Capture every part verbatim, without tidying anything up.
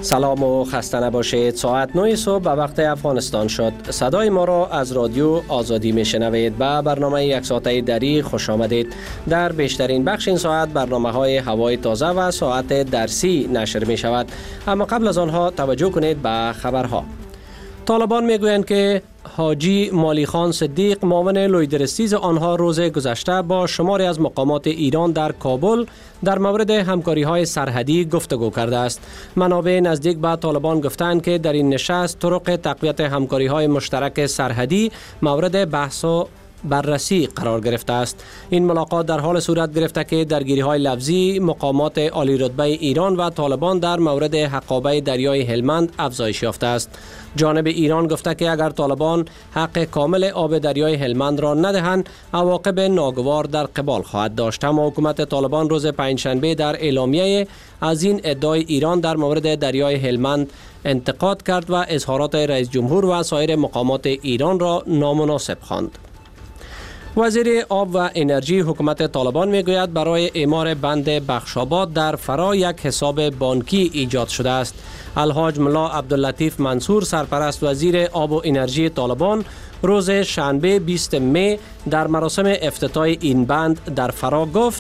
سلام و خسته نباشید. ساعت نه صبح به وقت افغانستان شد. صدای ما را از رادیو آزادی میشنوید. به برنامه یک ساعته دری خوش آمدید. در بیشترین بخش این ساعت برنامه های هوای تازه و ساعت درسی نشر می شود. اما قبل از آنها توجه کنید به خبرها. طالبان میگویند که حاجی مالی خان صدیق معاون لویدرستیز آنها روز گذشته با شماری از مقامات ایران در کابل در مورد همکاری های سرحدی گفتگو کرده است. منابع نزدیک به طالبان گفتند که در این نشست طرق تقویت همکاری های مشترک سرحدی مورد بحث و بررسی قرار گرفته است. این ملاقات در حال صورت گرفته که درگیری های لفظی مقامات عالی رتبه ایران و طالبان در مورد حقابه دریای هلمند افزایش یافته است. جانب ایران گفته که اگر طالبان حق کامل آب دریای هلمند را ندهند، عواقب ناگوار در قبال خواهد داشت. اما حکومت طالبان روز پنجشنبه در اعلامیه از این ادعای ایران در مورد دریای هلمند انتقاد کرد و اظهارات رئیس جمهور و سایر مقامات ایران را نامناسب خواند. وزیر آب و انرژی حکومت طالبان میگوید برای اعمار بند بخشاباد در فرا یک حساب بانکی ایجاد شده است. الحاج ملا عبداللطیف منصور سرپرست وزیر آب و انرژی طالبان روز شنبه بیستم می در مراسم افتتاح این بند در فرا گفت: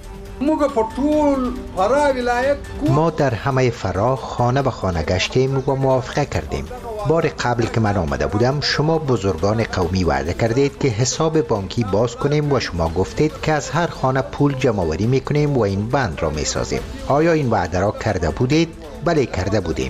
ما در همه فرا خانه به خانه گشتیم و موافقه کردیم. بار قبل که من آمده بودم شما بزرگان قومی وعده کردید که حساب بانکی باز کنیم و شما گفتید که از هر خانه پول جمع‌آوری میکنیم و این بند را میسازیم. آیا این وعده را کرده بودید؟ بله کرده بودیم.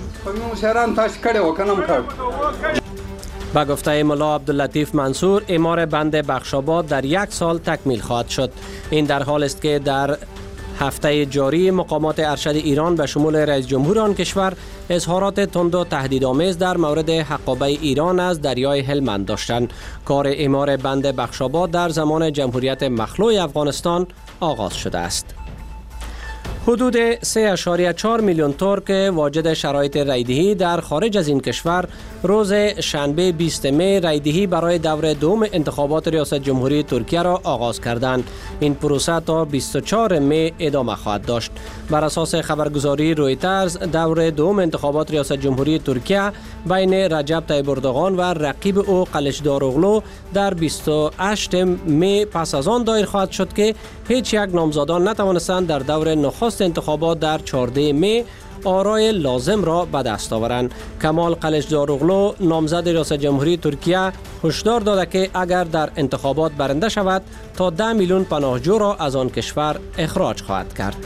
با گفته ملا عبداللطیف منصور اعمار بند بخشاباد در یک سال تکمیل خواهد شد. این در حال است که در هفته جاری مقامات ارشد ایران به شمول رئیس جمهور آن کشور اظهارات تند و تهدیدآمیز در مورد حقابه ایران از دریای هلمند داشتند. کار اعمار بند بخشاباد در زمان جمهوریت مخلوع افغانستان آغاز شده است. حدود سه اشاریه چهار میلیون ترک واجد شرایط رایدهی در خارج از این کشور روز شنبه بیستم می رایدهی برای دور دوم انتخابات ریاست جمهوری ترکیه را آغاز کردند. این پروسه تا بیست و چهارم می ادامه خواهد داشت. بر اساس خبرگزاری رویترز دور دوم انتخابات ریاست جمهوری ترکیه بین رجب طیب اردوغان و رقیب او قلچداروغلو در بیست و هشتم می پس از آن دایر خواهد شد که هیچ یک نامزدان نتوانستند در دور نخست انتخابات در چهاردهم می آرای لازم را به دست آورند. کمال قلچداروغلو نامزد ریاست جمهوری ترکیه هشدار داده که اگر در انتخابات برنده شود تا ده میلیون پناهجو را از آن کشور اخراج خواهد کرد.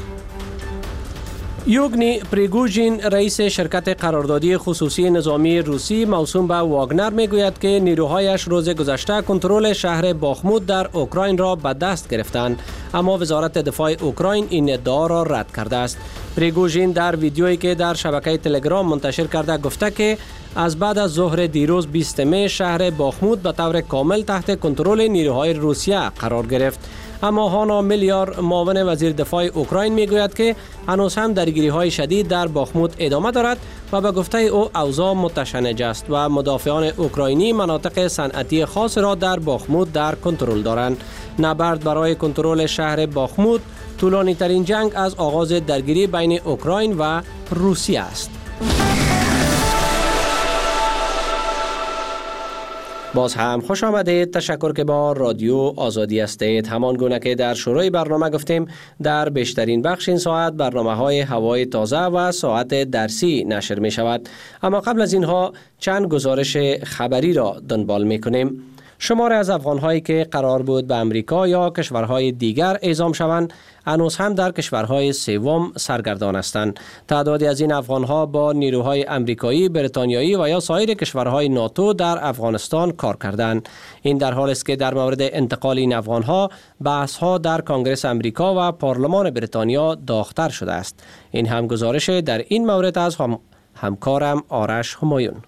یوگنی پریگوژین رئیس شرکت قراردادی خصوصی نظامی روسی موسوم به واگنر میگوید که نیروهایش روز گذشته کنترل شهر باخموت در اوکراین را به دست گرفتند، اما وزارت دفاع اوکراین این ادعا را رد کرده است. پریگوژین در ویدیویی که در شبکه تلگرام منتشر کرده گفته که از بعد از ظهر دیروز بیستم می شهر باخموت به طور کامل تحت کنترل نیروهای روسیه قرار گرفت. اما هانا میلیار معاون وزیر دفاع اوکراین میگوید که هنوز هم درگیری های شدید در باخموت ادامه دارد و به گفته او اوضاع متشنج است و مدافعان اوکراینی مناطق صنعتی خاص را در باخموت در کنترل دارند. نبرد برای کنترل شهر باخموت طولانی ترین جنگ از آغاز درگیری بین اوکراین و روسیه است. باز هم خوش آمدید. تشکر که با رادیو آزادی هستید. همان گونه که در شروع برنامه گفتیم در بیشترین بخش این ساعت برنامه های هوای تازه و ساعت درسی نشر می شود. اما قبل از اینها چند گزارش خبری را دنبال می کنیم. شمار از افغان‌هایی که قرار بود به امریکا یا کشورهای دیگر اعزام شوند هنوز هم در کشورهای سوم سرگردان هستند. تعدادی از این افغان‌ها با نیروهای امریکایی، بریتانیایی و یا سایر کشورهای ناتو در افغانستان کار کردند. این در حالی است که در مورد انتقال این افغان‌ها بحث‌ها در کنگره امریکا و پارلمان بریتانیا داغ‌تر شده است. این هم گزارش در این مورد از هم همکارم آرش همایون.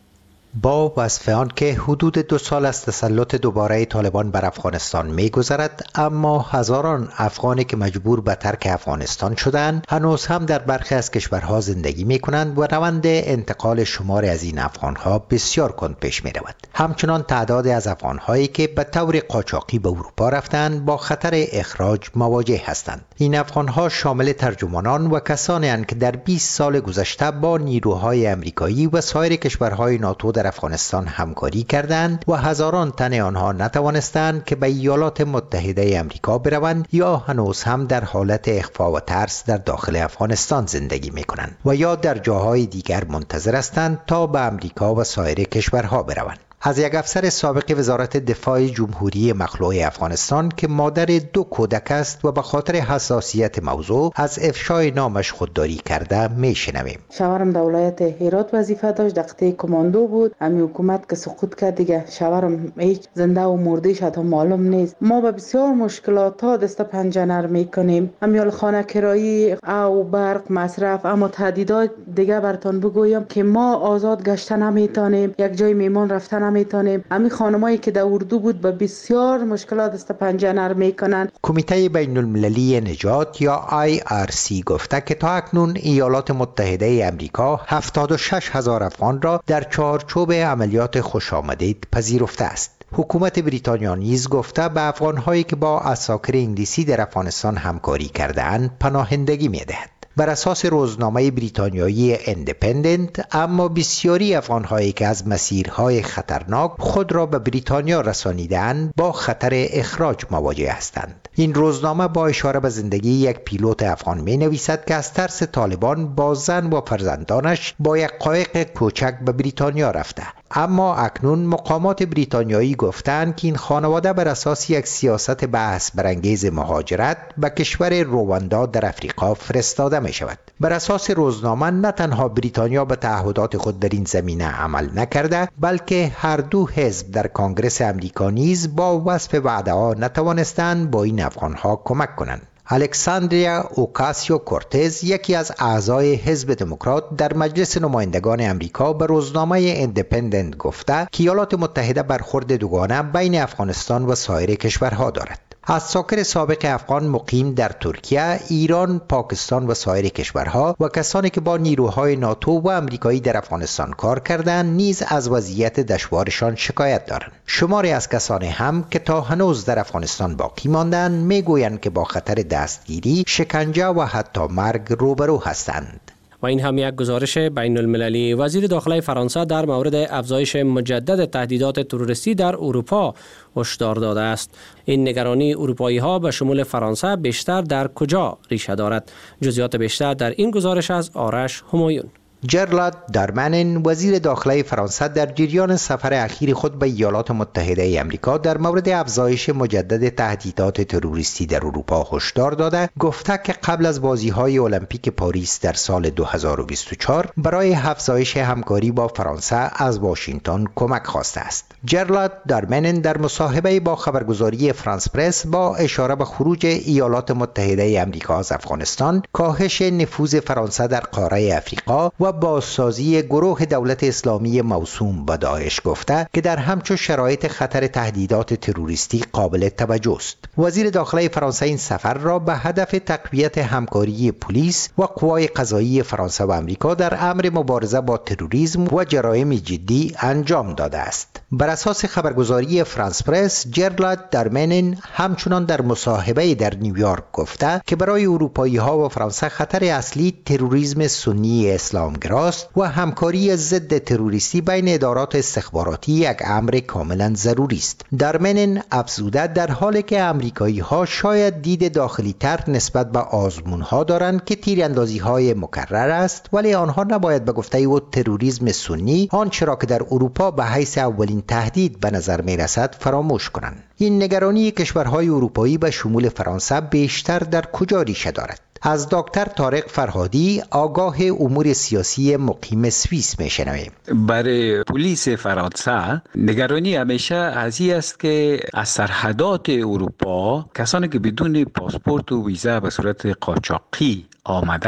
با وصف آن که حدود دو سال از تسلط دوباره طالبان بر افغانستان می‌گذرد، اما هزاران افغانی که مجبور به ترک افغانستان شدند هنوز هم در برخی از کشورها زندگی می‌کنند و روند انتقال شمار از این افغان‌ها بسیار کند پیش می‌رود. همچنان تعدادی از افغان‌هایی که به طور قاچاقی به اروپا رفتند با خطر اخراج مواجه هستند. این افغان‌ها شامل ترجمانان و کسانی اند که در بیست سال گذشته با نیروهای آمریکایی و سایر کشورهای ناتو در افغانستان همکاری کردند و هزاران تن آنها نتوانستند که به ایالات متحده آمریکا بروند یا هنوز هم در حالت اخفا و ترس در داخل افغانستان زندگی می‌کنند و یا در جاهای دیگر منتظر هستند تا به آمریکا و سایر کشورها بروند. از یک افسر سابق وزارت دفاع جمهوری مخلوع افغانستان که مادر دو کودک است و به خاطر حساسیت موضوع از افشای نامش خودداری کرده میشنویم. شوهرم در ولایت هرات وظیفه داشت، در قطعه کماندو بود. امی حکومت که سقوط کرد دیگه شوهرم هیچ زنده و مرده شد معلوم نیست. ما به بسیار مشکلات ها دست پنجه نرم میکنیم. امیال خانه کرایی او برق مصرف، اما تهدیدات دیگه براتون بگویم که ما آزاد گشتن نمیتونیم، یک جای میمان رفتن نمیتونیم. همین خانمایی که در اردو بود به بسیار مشکلات دست پنجه نرم میکنن. کمیته بین المللی نجات یا آی آر سی گفته که تا اکنون ایالات متحده آمریکا هفتاد و شش هزار افغان را در چارچوب عملیات خوش آمدید پذیرفته است. حکومت بریتانیا نیز گفته به افغان‌هایی که با عساکر انگلیسی در افغانستان همکاری کرده‌اند پناهندگی می‌دهد. بر اساس روزنامه بریتانیایی اندپندنت، اما بسیاری افغان‌هایی که از مسیرهای خطرناک خود را به بریتانیا رسانیدند با خطر اخراج مواجه هستند. این روزنامه با اشاره به زندگی یک پیلوت افغان می نویسد که از ترس طالبان با زن و فرزندانش با یک قایق کوچک به بریتانیا رفته، اما اکنون مقامات بریتانیایی گفتند که این خانواده بر اساس یک سیاست بحث برانگیز مهاجرت به کشور رواندا در افریقا فرستاده می شود. بر اساس روزنامه نه تنها بریتانیا به تعهدات خود در این زمینه عمل نکرده، بلکه هر دو حزب در کنگره آمریکا نیز با وصف وعده‌ها نتوانستند با این افغان‌ها کمک کنند. الکساندریا اوکاسیو کورتز، یکی از اعضای حزب دموکرات در مجلس نمایندگان آمریکا، به روزنامه اندپندنت گفته که ایالات متحده برخورد دوگانه بین افغانستان و سایر کشورها دارد. عساکر سابق افغان مقیم در ترکیه، ایران، پاکستان و سایر کشورها و کسانی که با نیروهای ناتو و آمریکایی در افغانستان کار کردند نیز از وضعیت دشوارشان شکایت دارند. شماری از کسانی هم که تا هنوز در افغانستان باقی ماندند میگویند که با خطر دستگیری، شکنجه و حتی مرگ روبرو هستند. و این هم یک گزارش بین المللی. وزیر داخله فرانسه در مورد افزایش مجدد تهدیدات تروریستی در اروپا هشدار داده است. این نگرانی اروپایی ها به شمول فرانسه بیشتر در کجا ریشه دارد؟ جزئیات بیشتر در این گزارش از آرش همایون. جرالد دارمانن، وزیر داخله فرانسه، در جریان سفر اخیر خود به ایالات متحده آمریکا در مورد افزایش مجدد تهدیدات تروریستی در اروپا هشدار داده گفته که قبل از بازی‌های المپیک پاریس در سال دو هزار و بیست و چهار برای افزایش همکاری با فرانسه از واشنگتن کمک خواسته است. جرالد دارمانن در مصاحبه با خبرگزاری فرانس پرس با اشاره به خروج ایالات متحده آمریکا از افغانستان، کاهش نفوذ فرانسه در قاره افریقا و بازسازی گروه دولت اسلامی موسوم به داعش گفته که در همچون شرایط خطر تهدیدات تروریستی قابل توجه است. وزیر داخله فرانسه این سفر را به هدف تقویت همکاری پلیس و قوای قضایی فرانسه و آمریکا در امر مبارزه با تروریسم و جرایم جدی انجام داده است. بر اساس خبرگزاری فرانس پرس، جرالد دارمانن همچنان در مصاحبه در نیویورک گفته که برای اروپایی ها و فرانسه خطر اصلی تروریسم سنی اسلامگراست و همکاری ضد تروریستی بین ادارات استخباراتی یک امر کاملا ضروری است. دارمانن افزوده در حالی که آمریکایی ها شاید دید داخلی تر نسبت به آزمون ها دارند که تیراندازی های مکرر است، ولی آنها نباید به گفته او تروریسم سنی آنچه را که در اروپا به حیث اولین تهدید به نظر می رسد فراموش کنند. این نگرانی کشورهای اروپایی به شمول فرانسه بیشتر در کجا ریشه دارد؟ از دکتر طارق فرهادی، آگاه امور سیاسی مقیم سوئیس میشنویم. برای پلیس فرانسه نگرانی همیشه از این است که از سرحدات اروپا کسانی که بدون پاسپورت و ویزا به صورت قاچاقی آمدن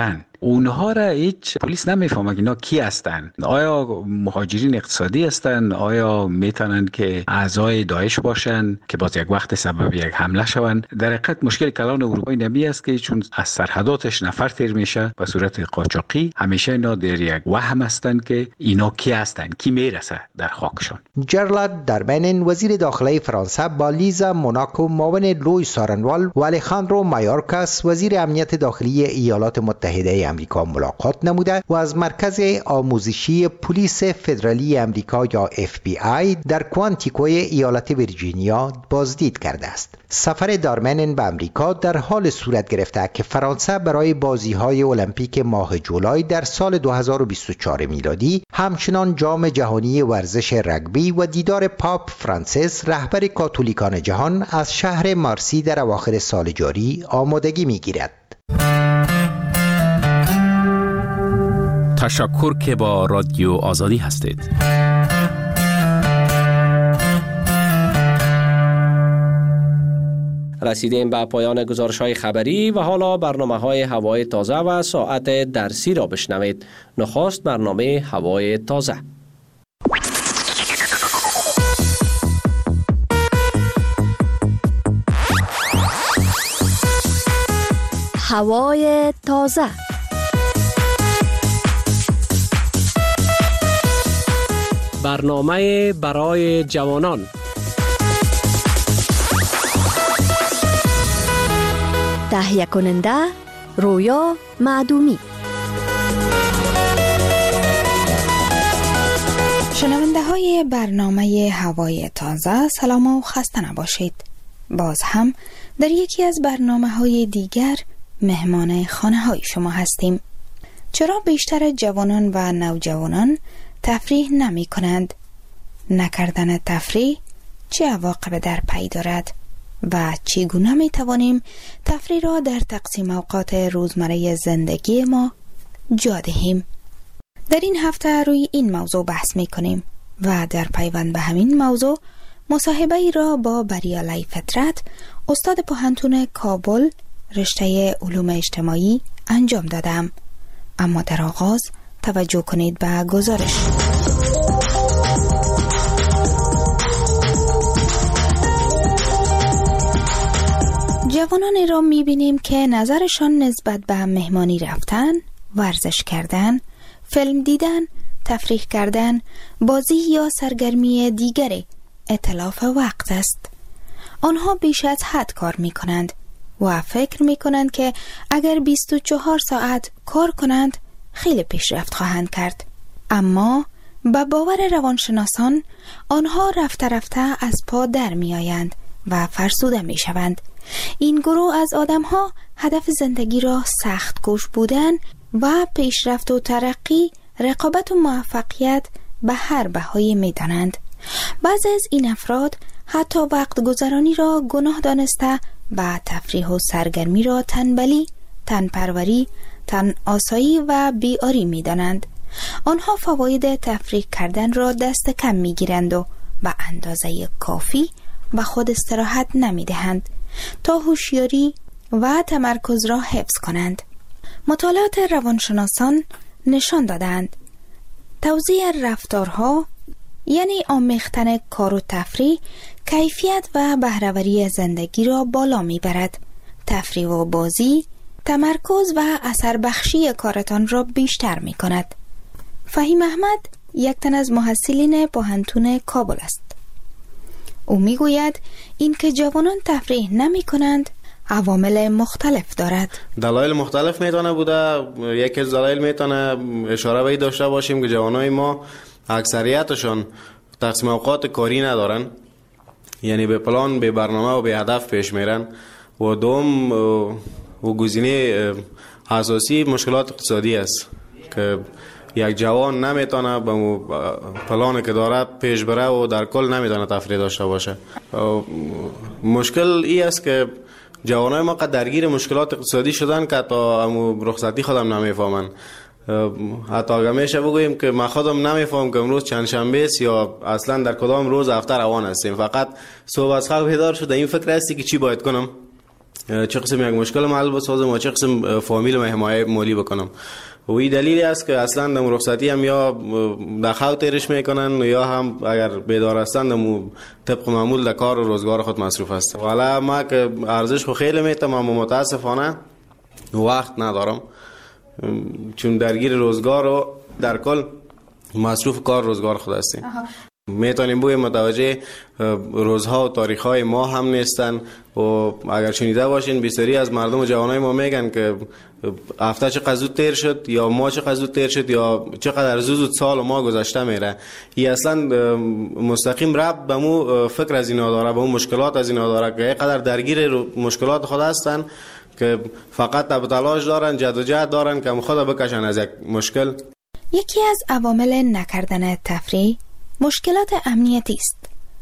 اونها را هیچ پلیس نمیفهمه که اینا کی هستن. آیا مهاجرین اقتصادی هستن؟ آیا میتونن که اعضای داعش باشن که باز یک وقت سبب یک حمله شوند؟ در حقیقت مشکل کلان اروپایی نمی است که چون از سرحداتش نفر تیر میشه به صورت قاچاقی، همیشه اینا در یک وهم هستند که اینا کی هستند، کی میرسه در خاکشان. جرلاد دارمنن وزیر داخلی فرانسه با لیزا موناکو معاون لوی سارنوال و الخاندرو مایورکاس وزیر امنیت داخلی ایالات متحده آمریکا ملاقات نموده و از مرکز آموزشی پلیس فدرالی آمریکا یا اف بی آی در کوانتیکوی ایالت ویرجینیا بازدید کرده است. سفر دارمنن به آمریکا در حال صورت گرفته که فرانسه برای بازی‌های المپیک ماه جولای در سال دو هزار و بیست و چهار میلادی همچنان جام جهانی ورزش رگبی و دیدار پاپ فرانسیس رهبر کاتولیکان جهان از شهر مارسی در اواخر سال جاری آمادگی می‌گیرد. تشکر که با رادیو آزادی هستید. رسیدیم به پایان گزارش‌های خبری و حالا برنامه‌های هوای تازه و ساعت درسی را بشنوید. نخست برنامه هوای تازه. هوای تازه. برنامه برای جوانان. تهیه کننده رویا معدومی. شنونده های برنامه هوای تازه، سلام و خسته نباشید. باز هم در یکی از برنامه های دیگر مهمان خانه های شما هستیم. چرا بیشتر جوانان و نوجوانان تفریح نمی کنند؟ نکردن تفریح چه عواقب در پی دارد؟ و چگونه می توانیم تفریح را در تقسیم اوقات روزمره زندگی ما جا دهیم؟ در این هفته روی این موضوع بحث می کنیم و در پیوند به همین موضوع مصاحبه ای را با بریالی فطرت، استاد پوهنتون کابل رشته علوم اجتماعی انجام دادم. اما در آغاز توجه کنید به گزارش. جوانانی را می‌بینیم که نظرشان نسبت به مهمانی رفتن، ورزش کردن، فیلم دیدن، تفریح کردن، بازی یا سرگرمی دیگری اتلاف وقت است. آنها بیش از حد کار می‌کنند و فکر می‌کنند که اگر بیست و چهار ساعت کار کنند خیلی پیشرفت خواهند کرد. اما به باور روانشناسان آنها رفته رفته از پا در می‌آیند و فرسوده می‌شوند. این گروه از آدم‌ها هدف زندگی را سخت کوش بودن و پیشرفت و ترقی، رقابت و موفقیت به هر بهایی می‌دانند. بعضی از این افراد حتی وقت گذرانی را گناه دانسته و تفریح و سرگرمی را تنبلی، تنپروری، تن آسایی و بیاری می‌دانند. آنها فواید تفریح کردن را دست کم می‌گیرند و به اندازه کافی و خود استراحت نمی‌دهند تا هوشیاری و تمرکز را حفظ کنند. مطالعات روانشناسان نشان دادند توزیع رفتارها، یعنی آمیختن کار و تفریح، کیفیت و بهره‌وری زندگی را بالا میبرد. تفریح و بازی تمرکز و اثر بخشی کارتان را بیشتر می کند. فهیم احمد یک تن از محصلین پوهنتون کابل است. او می گوید این که جوانان تفریح نمی کنند عوامل مختلف دارد. دلایل مختلف میتونه بوده. یکی از دلایل میتونه اشاره به داشته باشیم که جوانای ما اکثریتشون تقسیم اوقات کاری ندارن، یعنی به پلان، به برنامه و به هدف پیش میرن. و دوم و گزینه اساسی مشکلات اقتصادی است که یک جوان نمیتونه به پلانی که دارد پیش بره و در کل نمیتونه تفریح داشته باشه. مشکل ای است که جوانای ما قد درگیر مشکلات اقتصادی شدن که تا رخصتی خودم نمیفهمن. حتی اگه میشه بگوییم که ما خودم نمیفهم که امروز چند شنبه است یا اصلا در کدام روز هفته روان هستیم. فقط صبح از خواب بیدار شده این فکر هستی که چی باید کنم، چه قسم یک مشکل محل بسازم و چه قسم فامیل و حمایت مالی بکنم. و این دلیلی است که اصلا در رخصتی هم یا در خاو تیرش میکنن یا هم اگر بیدار هستن در طبق معمول در کار و روزگار خود مصروف هست. حالا ما که ارزش خو خیلی میتم اما متاسفانه وقت ندارم، چون درگیر روزگار و در کل مصروف کار روزگار خود هستیم. میتونیم بوی متوجه روزها و تاریخهای ما هم نیستن و اگر شنیده باشین بسیاری از مردم و جوانای ما میگن که هفته چقدر زود تیر شد یا ما چقدر زود تیر شد یا چقدر زود سال و ما گذشته میره. این اصلا مستقیم ربط به مو فکر از اینا داره، به اون مشکلات از اینا داره که اینقدر درگیر مشکلات خود هستن که فقط تب تلاش دارن، جد و جهد دارن که خود بکشن از یک مشکل. یکی از عوامل نکردن تفریح مشکلات امنیتی است.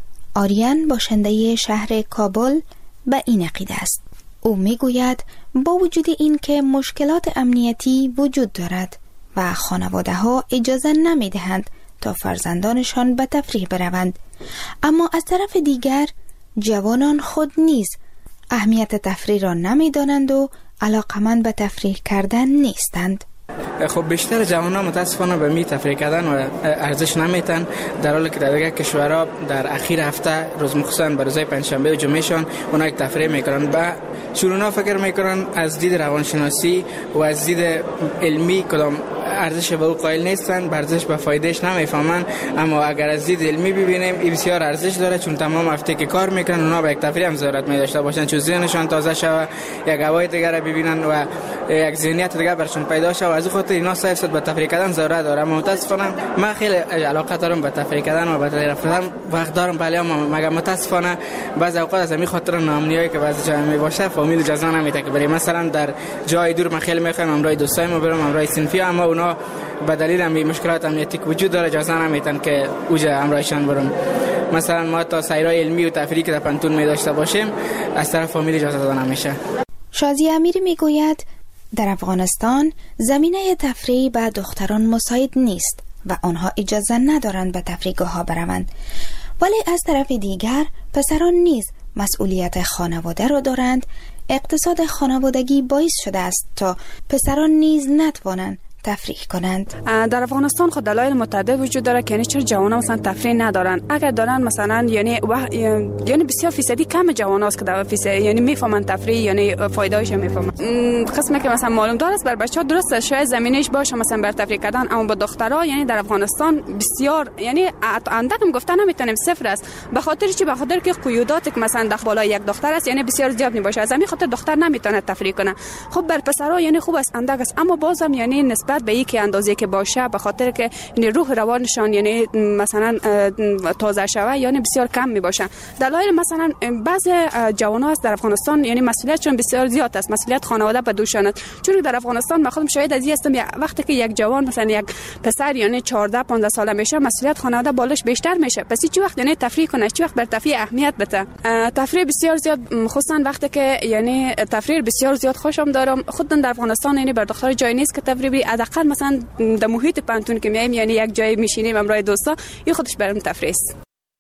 آریان باشنده شهر کابل به این عقیده است. او میگوید با وجود این که مشکلات امنیتی وجود دارد و خانواده ها اجازه نمی دهند تا فرزندانشان به تفریح بروند، اما از طرف دیگر جوانان خود نیز اهمیت تفریح را نمی دانند و علاقمند به تفریح کردن نیستند. خب بیشتر جوانان متاسفانه به می تفریح کردن و ارزش نمیتن، در حالی که در دیگر کشورها در اخیر هفته روز مخصوصا به روزهای پنجشنبه و جمعهشان اونا یک تفریح میکنن. با شروعا فکر میکنن از دید روانشناسی و از دید علمی کدام ارزش به او قائل نیستن، ارزش به فایدهش نمیفهمن. اما اگر از دید علمی ببینیم این بسیار ارزش داره، چون تمام هفته که کار میکنن اونا به یک تفریح هم ضرورت می داشته باشن، چون ذهنشان تازه شوه، یک هوای دیگر را ببینن و یک ذهنیت دیگر برشون پیدا شه و از خاطر اینا صرف صد به تفریح کردن ضرورت داره. اما متاسفانه من خیلی علاقه دارم به تفریح کردن و به تفریح رفتن، وقت دارم، ولی اما مگر متاسفانه بعضی اوقات از همین خاطر ناامنیایی که بعضی جا می باشه فامیل اجازه نمیده که بریم. مثلا در جای دور من خیلی میخوام امرای دوستایم برم، امرای صنفی، اما اونا به دلیل همین مشکلات امنیتی که وجود داره اجازه نمیدن که اوجا امرایشان برم. مثلا ما تا سیرای علمی و تفریحی که در پنتون می داشته باشیم از طرف فامیل اجازه داده نمیشه. شازی امیری میگوید در افغانستان زمینه تفریح به دختران مساعد نیست و آنها اجازه ندارند به تفریحگاه ها بروند، ولی از طرف دیگر پسران نیز مسئولیت خانواده را دارند. اقتصاد خانوادگی باعث شده است تا پسران نیز نتوانند تفریح کنند. در افغانستان خود دلایل متعدد وجود داره که یعنی چرا جوانان مثلا تفریح ندارن. اگر دارن مثلا یعنی و... یعنی بسیار فیصدی کم جوانان است که در فیصد یعنی میفهمن تفریح یعنی فایده‌اش میفهمن. قسمی که مثلا معلوم داره است بر بچه‌ها درسته شاید زمینش باشه مثلا بر تفریح کردن، اما با دخترها یعنی در افغانستان بسیار یعنی اندکم گفتن نمیتونیم صفر است، به خاطر چی؟ به خاطر که قیودات که مثلا داخل بالای یک دختر است یعنی بسیار زیاد میباشه، از همین خاطر دختر نمیتونه تفریح کنه. خب بر پسرها یعنی خوب است اندک است، اما بازم یعنی نسبت به یک اندازه که باشه به خاطر که یعنی روح روانشان یعنی مثلا تازه شوه یعنی بسیار کم می باشه. دلایل مثلا بعضی جوانان است در افغانستان یعنی مسئولیتشون بسیار زیاد است، مسئولیت خانواده به دوشان است. چون در افغانستان من خودم شاهد از این هستم وقتی که یک جوان مثلا یک پسر یعنی چهارده پانزده ساله میشه مسئولیت خانواده بالاش بیشتر میشه، پس چی وقت یعنی تفریح کنه، چی وقت بر تفریح اهمیت بده. تفریح بسیار زیاد خصوصا وقتی که یعنی تفریح بسیار زیاد خوشم دارم. خود در افغانستان یعنی بر دختر جای نیست که تفریح بری، حداقل مثلا در محیط پنتون که میایم یعنی یک جای میشینیم امرای دوستا این خودش برام تفریح است.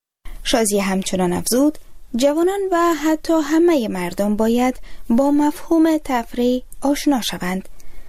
شازی همچنان افزود جوانان و حتی همه مردم باید با مفهوم تفریح آشنا شوند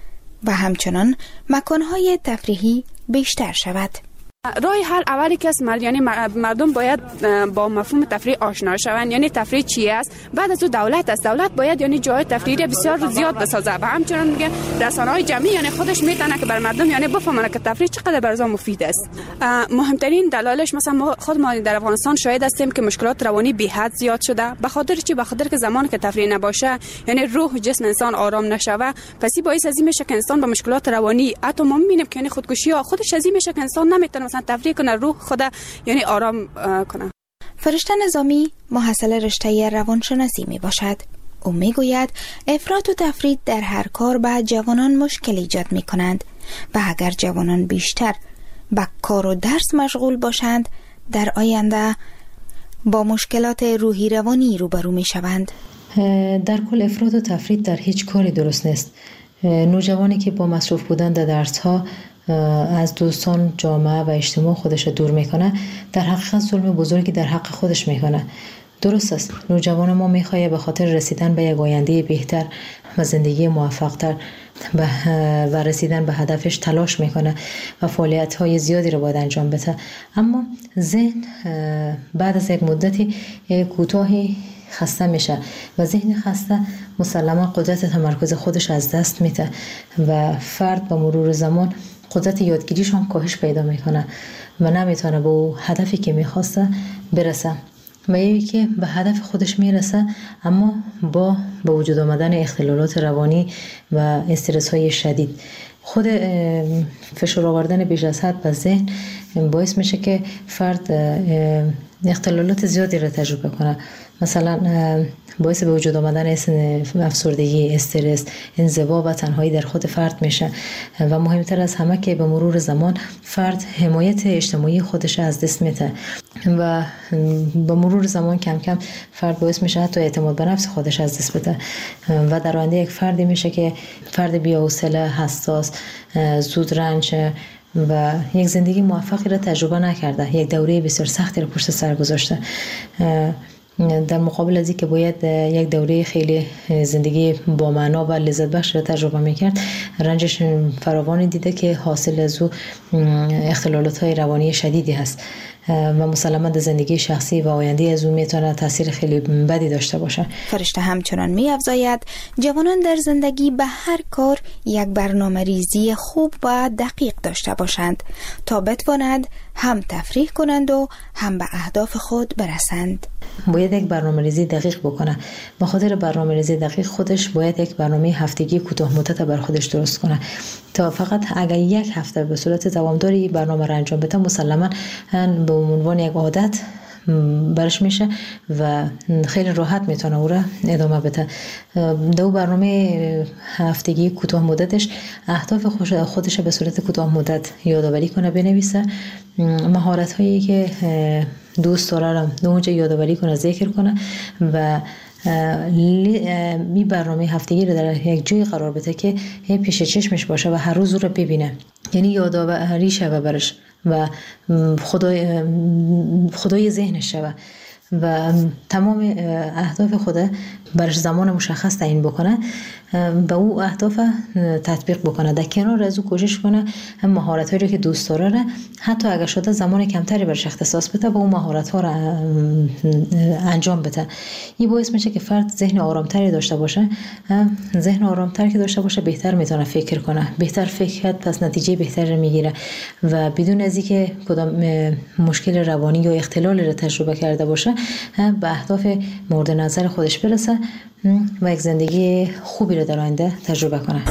و همچنان مکانهای تفریحی بیشتر شود. راه حل اولی که است یعنی مردم باید با مفهوم تفریح آشنا شوند، یعنی تفریح چی است. بعد از اون دولت است، دولت باید یعنی جای تفریحی بسیار زیاد بسازه و همچنین میگه رسانه‌های جمعی یعنی خودش میتونه که بر مردم یعنی بفهمونه که تفریح چقدر برای مفید است. مهمترین دلایلش مثلا ما خود ما در افغانستان شاهد هستیم که مشکلات روانی بی حد زیاد شده. به خاطر چی؟ به خاطر که زمانی که تفریح نباشه یعنی روح و جسم انسان آرام نشوه، پس باعث از این میشه که انسان با مشکلات روانی حتی ما میبینیم که یعنی خودکشی ها خودش از این میشه که انسان نمیتونه مثلا تفریح کنه، روح خود یعنی آرام کنه. فرشته نظامی محصل رشته روانشناسی می باشد. او می گوید افراط و تفرید در هر کار به جوانان مشکل ایجاد می کنند و اگر جوانان بیشتر به کار و درس مشغول باشند در آینده با مشکلات روحی روانی روبرو می شوند. در کل افراط و تفرید در هیچ کاری درست نیست. نوجوانی که با مصروف بودن در درس ها از دوستان، جامعه و اجتماع خودش دور میکنه در حقیقت ظلم بزرگی در حق خودش میکنه درست است، نوجوان ما میخواد به خاطر رسیدن به یک آینده بهتر و زندگی موفق‌تر و رسیدن به هدفش تلاش میکنه و فعالیت‌های زیادی رو باید انجام بده، اما ذهن بعد از یک مدتی کوتاهی خسته میشه و ذهن خسته مسلما قدرت تمرکز خودش از دست میده و فرد با مرور زمان قدرت یادگیریش هم کاهش پیدا میکنه و نمیتونه به اون هدفی که میخواسته برسه و یکی که به هدف خودش میرسه اما با به وجود آمدن اختلالات روانی و استرس های شدید. خود فشار آوردن بیش از حد به ذهن باعث میشه که فرد اختلالات زیادی را تجربه کنه، مثلا باعث به وجود آمدن افسردگی، استرس، انزوا و تنهایی در خود فرد میشه و مهمتر از همه که به مرور زمان فرد حمایت اجتماعی خودش از دست میده و به مرور زمان کم کم فرد باعث میشه حتی اعتماد به نفس خودش از دست بده و در آینده یک فردی میشه که فرد بی‌حوصله، حساس، زود رنج و یک زندگی موفقی را تجربه نکرده، یک دوره بسیار سختی را پشت سر گذاشته، در مقابل از اینکه باید یک دوره خیلی زندگی با معنا و لذت بخش را تجربه میکرد، رنجش فراوانی دیده که حاصل از او اختلالات های روانی شدیدی هست و مسلماً در زندگی شخصی و آینده از او میتونه تاثیر خیلی بدی داشته باشه. فرشته همچنان می‌افزاید جوانان در زندگی به هر کار یک برنامه ریزی خوب و دقیق داشته باشند تا بتوانند هم تفریح کنند و هم به اهداف خود برسند. باید یک برنامه ریزی دقیق بکنه. به خاطر برنامه ریزی دقیق خودش باید یک برنامه هفتگی کوتاه مدت بر خودش درست کنه تا فقط اگر یک هفته به صورت دوامداری برنامه را انجام بده مسلماً به عنوان یک عادت برش میشه و خیلی راحت میتونه او را ادامه بده. دو برنامه هفتگی کوتاه مدتش اهداف خودش به صورت کوتاه مدت یادآوری کنه، بنویسه، مهارت هایی که دوست داره رو اونجا یادآوری کنه، ذکر کنه و می برنامه هفتگی رو در یک جای قرار بده که پیش چشمش باشه و هر روز رو ببینه، یعنی یادآوری شوه برش و خدای خدای ذهنش شوه و تمام اهداف خود برش زمان مشخص تعیین بکنه و او اهداف تطبیق بکنه. در کنار از او کوشش کنه هم مهارت‌هایی رو که دوست داره حتی اگر شده زمان کمتری برش اختصاص بده با اون مهارت‌ها رو انجام بده. این باعث میشه که فرد ذهن آرامتری داشته باشه. ذهن آرامتری که داشته باشه بهتر میتونه فکر کنه، بهتر فکر کرد پس نتیجه بهتری میگیره و بدون از اینکه کدام مشکل روانی یا اختلالی رو تجربه کرده باشه به اهداف مورد نظر خودش برسه و یک زندگی خوبی رو در آینده تجربه کنه.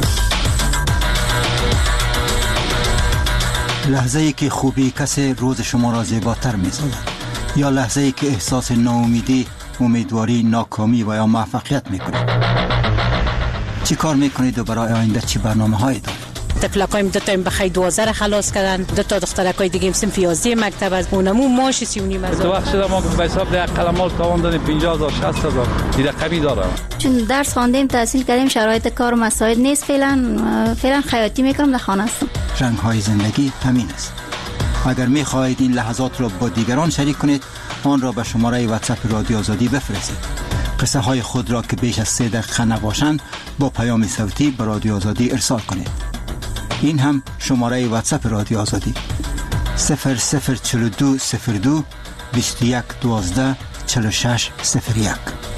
لحظه ای که خوبی کسی روز شما را زیباتر می‌سازد یا لحظه ای که احساس ناامیدی، امیدواری، ناکامی و یا موفقیت می‌کنید. چی کار می‌کنید و برای آینده چی برنامه‌هایی دارید؟ طفلکایم دو تا بخی دوازده را خلاص کردن، دو تا دخترکای دیگه هم صنف یازده مکتب از اونمو ماش سی و نیم هزار. تو وقت شده ما به حساب ده قلمال تاوان دادیم پنجاه هزار شصت هزار دیگه کمی داره. چون درس خواندیم تحصیل کردیم شرایط کار و مساعد نیست، فعلا فعلا خیاطی میکنم در خانه هستم. رنگ های زندگی همین است. اگر میخواهید این لحظات را با دیگران شریک کنید آن را به شماره واتساپ رادیو آزادی بفرستید. قصه های خود را که بیش از سه دقیقه نباشند با پیام صوتی به رادیو آزادی ارسال کنید. این هم شماره واتساپ رادیو آزادی صفر صفر چهل و دو صفر دو بیست و یک دوازده چهل و شش صفر یک.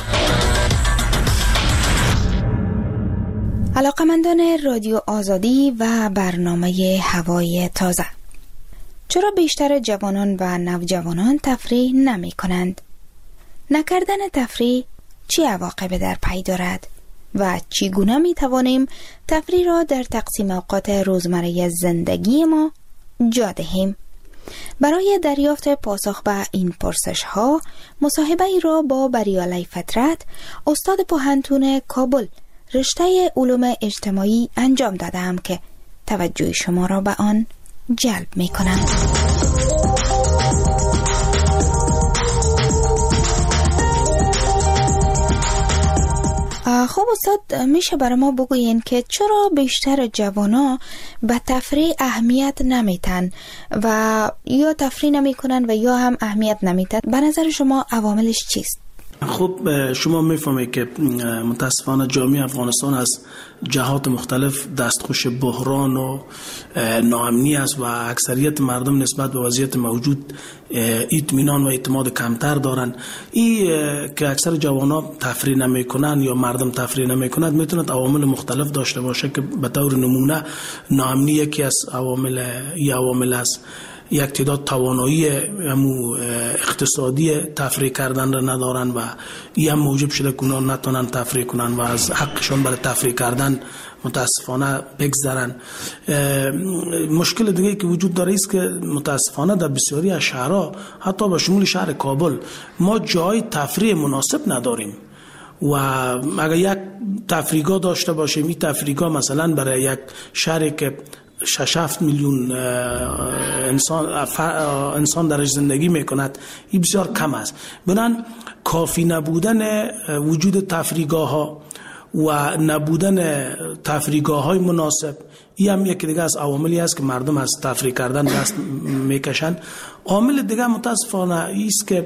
علاقمندان رادیو آزادی و برنامه هوای تازه، چرا بیشتر جوانان و نوجوانان تفریح نمی کنند؟ نکردن تفریح چه عواقبی در پی دارد؟ و چگونه می توانیم تفریح را در تقسیم اوقات روزمره زندگی ما جا دهیم؟ برای دریافت پاسخ به این پرسش ها مصاحبه ای را با بریالی فطرت استاد پوهنتون کابل رشته علوم اجتماعی انجام دادم که توجه شما را به آن جلب می کنم. خب استاد، میشه برای ما بگوین که چرا بیشتر جوانا به تفریح اهمیت نمیتن و یا تفریح نمیکنن و یا هم اهمیت نمیتن؟ به نظر شما عواملش چیست؟ خب شما میفهمید که متاسفانه جامعه افغانستان از جهات مختلف دستخوش بحران و ناامنی است و اکثریت مردم نسبت به وضعیت موجود اطمینان و اعتماد کمتر دارن. این که اکثر جوانان تفریح نمیکنن یا مردم تفریح نمیکنند میتونه عوامل مختلف داشته باشه که به طور نمونه ناامنی یکی از عوامل ای عوامل است. یک تعداد توانایی همو اقتصادی تفریح کردن را ندارن و این هم موجب شده که اونا نتونن تفریح کنن و از حقشون برای تفریح کردن متاسفانه بگذرن. مشکل دیگه که وجود داره است که متاسفانه در بسیاری از شهرها حتی به شمول شهر کابل ما جای تفریح مناسب نداریم و اگر یک تفریحگاه داشته باشیم این تفریحگاه مثلا برای یک شهری که شش هفت میلیون انسان انسان درش زندگی میکند این بسیار کم است. بنابراین کافی نبودن وجود تفریحگاه ها و نبودن تفریحگاه های مناسب این هم یکی دیگه از عواملی است که مردم از تفریح کردن دست میکشند. عامل دیگه متاسفانه است که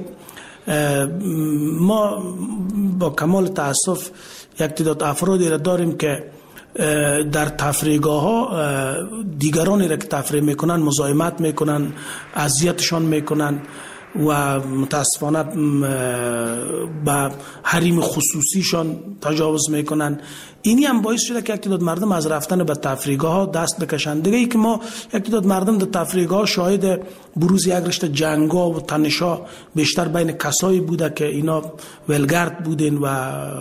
ما با کمال تاسف یک تعداد افرادی را داریم که در تفریحگاه ها دیگرانی را که تفریح میکنن مزاحمت میکنن، اذیتشان میکنن و متاسفانه با حریم خصوصیشان تجاوز میکنن. اینی هم باعث شده که یک تعداد مردم از رفتن به تفریحگاه ها دست بکشند. دیگه ای که ما یک تعداد مردم در تفریحگاه شاهد بروز یک رشته جنگا و تنشا بیشتر بین کسایی بوده که اینا ولگرد بودین و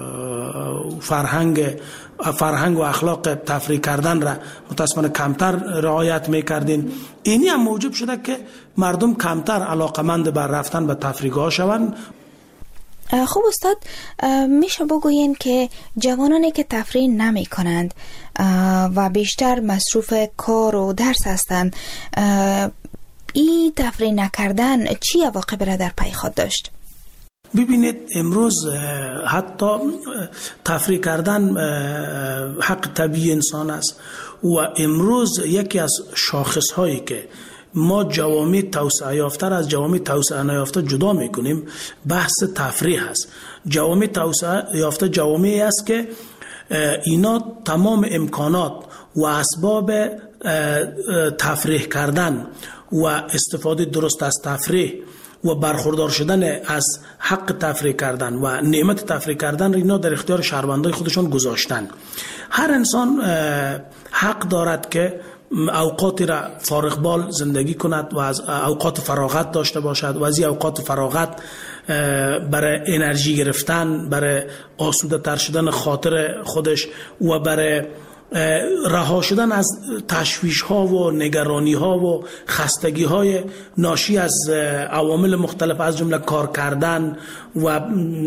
فرهنگ فرهنگ و اخلاق تفریح کردن را متاسفانه کمتر رعایت میکردین. اینی هم موجب شده که مردم کمتر علاقمند بر رفتن به تفریحگاه شوند. خب استاد، میشه بگوین که جوانانی که تفریح نمی کنند و بیشتر مصروف کار و درس هستند، این تفریح نکردن چی عواقب را در پی خود داشت؟ ببینید امروز حتی تفریح کردن حق طبیعی انسان است و امروز یکی از شاخص هایی که ما جوامع توسعه یافته از جوامع توسعه نیافته جدا میکنیم بحث تفریح است. جوامع توسعه یافته جوامعی است که اینا تمام امکانات و اسباب تفریح کردن و استفاده درست از تفریح و برخوردار شدن از حق تفریح کردن و نعمت تفریح کردن را اینا در اختیار شهروندای خودشان گذاشتن. هر انسان حق دارد که اوقاتی را فارغ بال زندگی کند و از اوقات فراغت داشته باشد و از این اوقات فراغت برای انرژی گرفتن، برای آسوده تر شدن خاطر خودش و برای رها شدن از تشویش ها و نگرانی ها و خستگی های ناشی از عوامل مختلف از جمله کار کردن و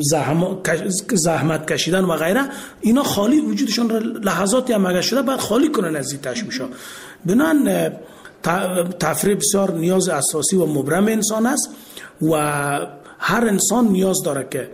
زحمت کشیدن و غیره، اینا خالی وجودشون را لحظاتی هم اگر شده باید خالی کنن از این تشویش ها. بنابراین تفریح بسیار نیاز اساسی و مبرم انسان است و هر انسان نیاز داره که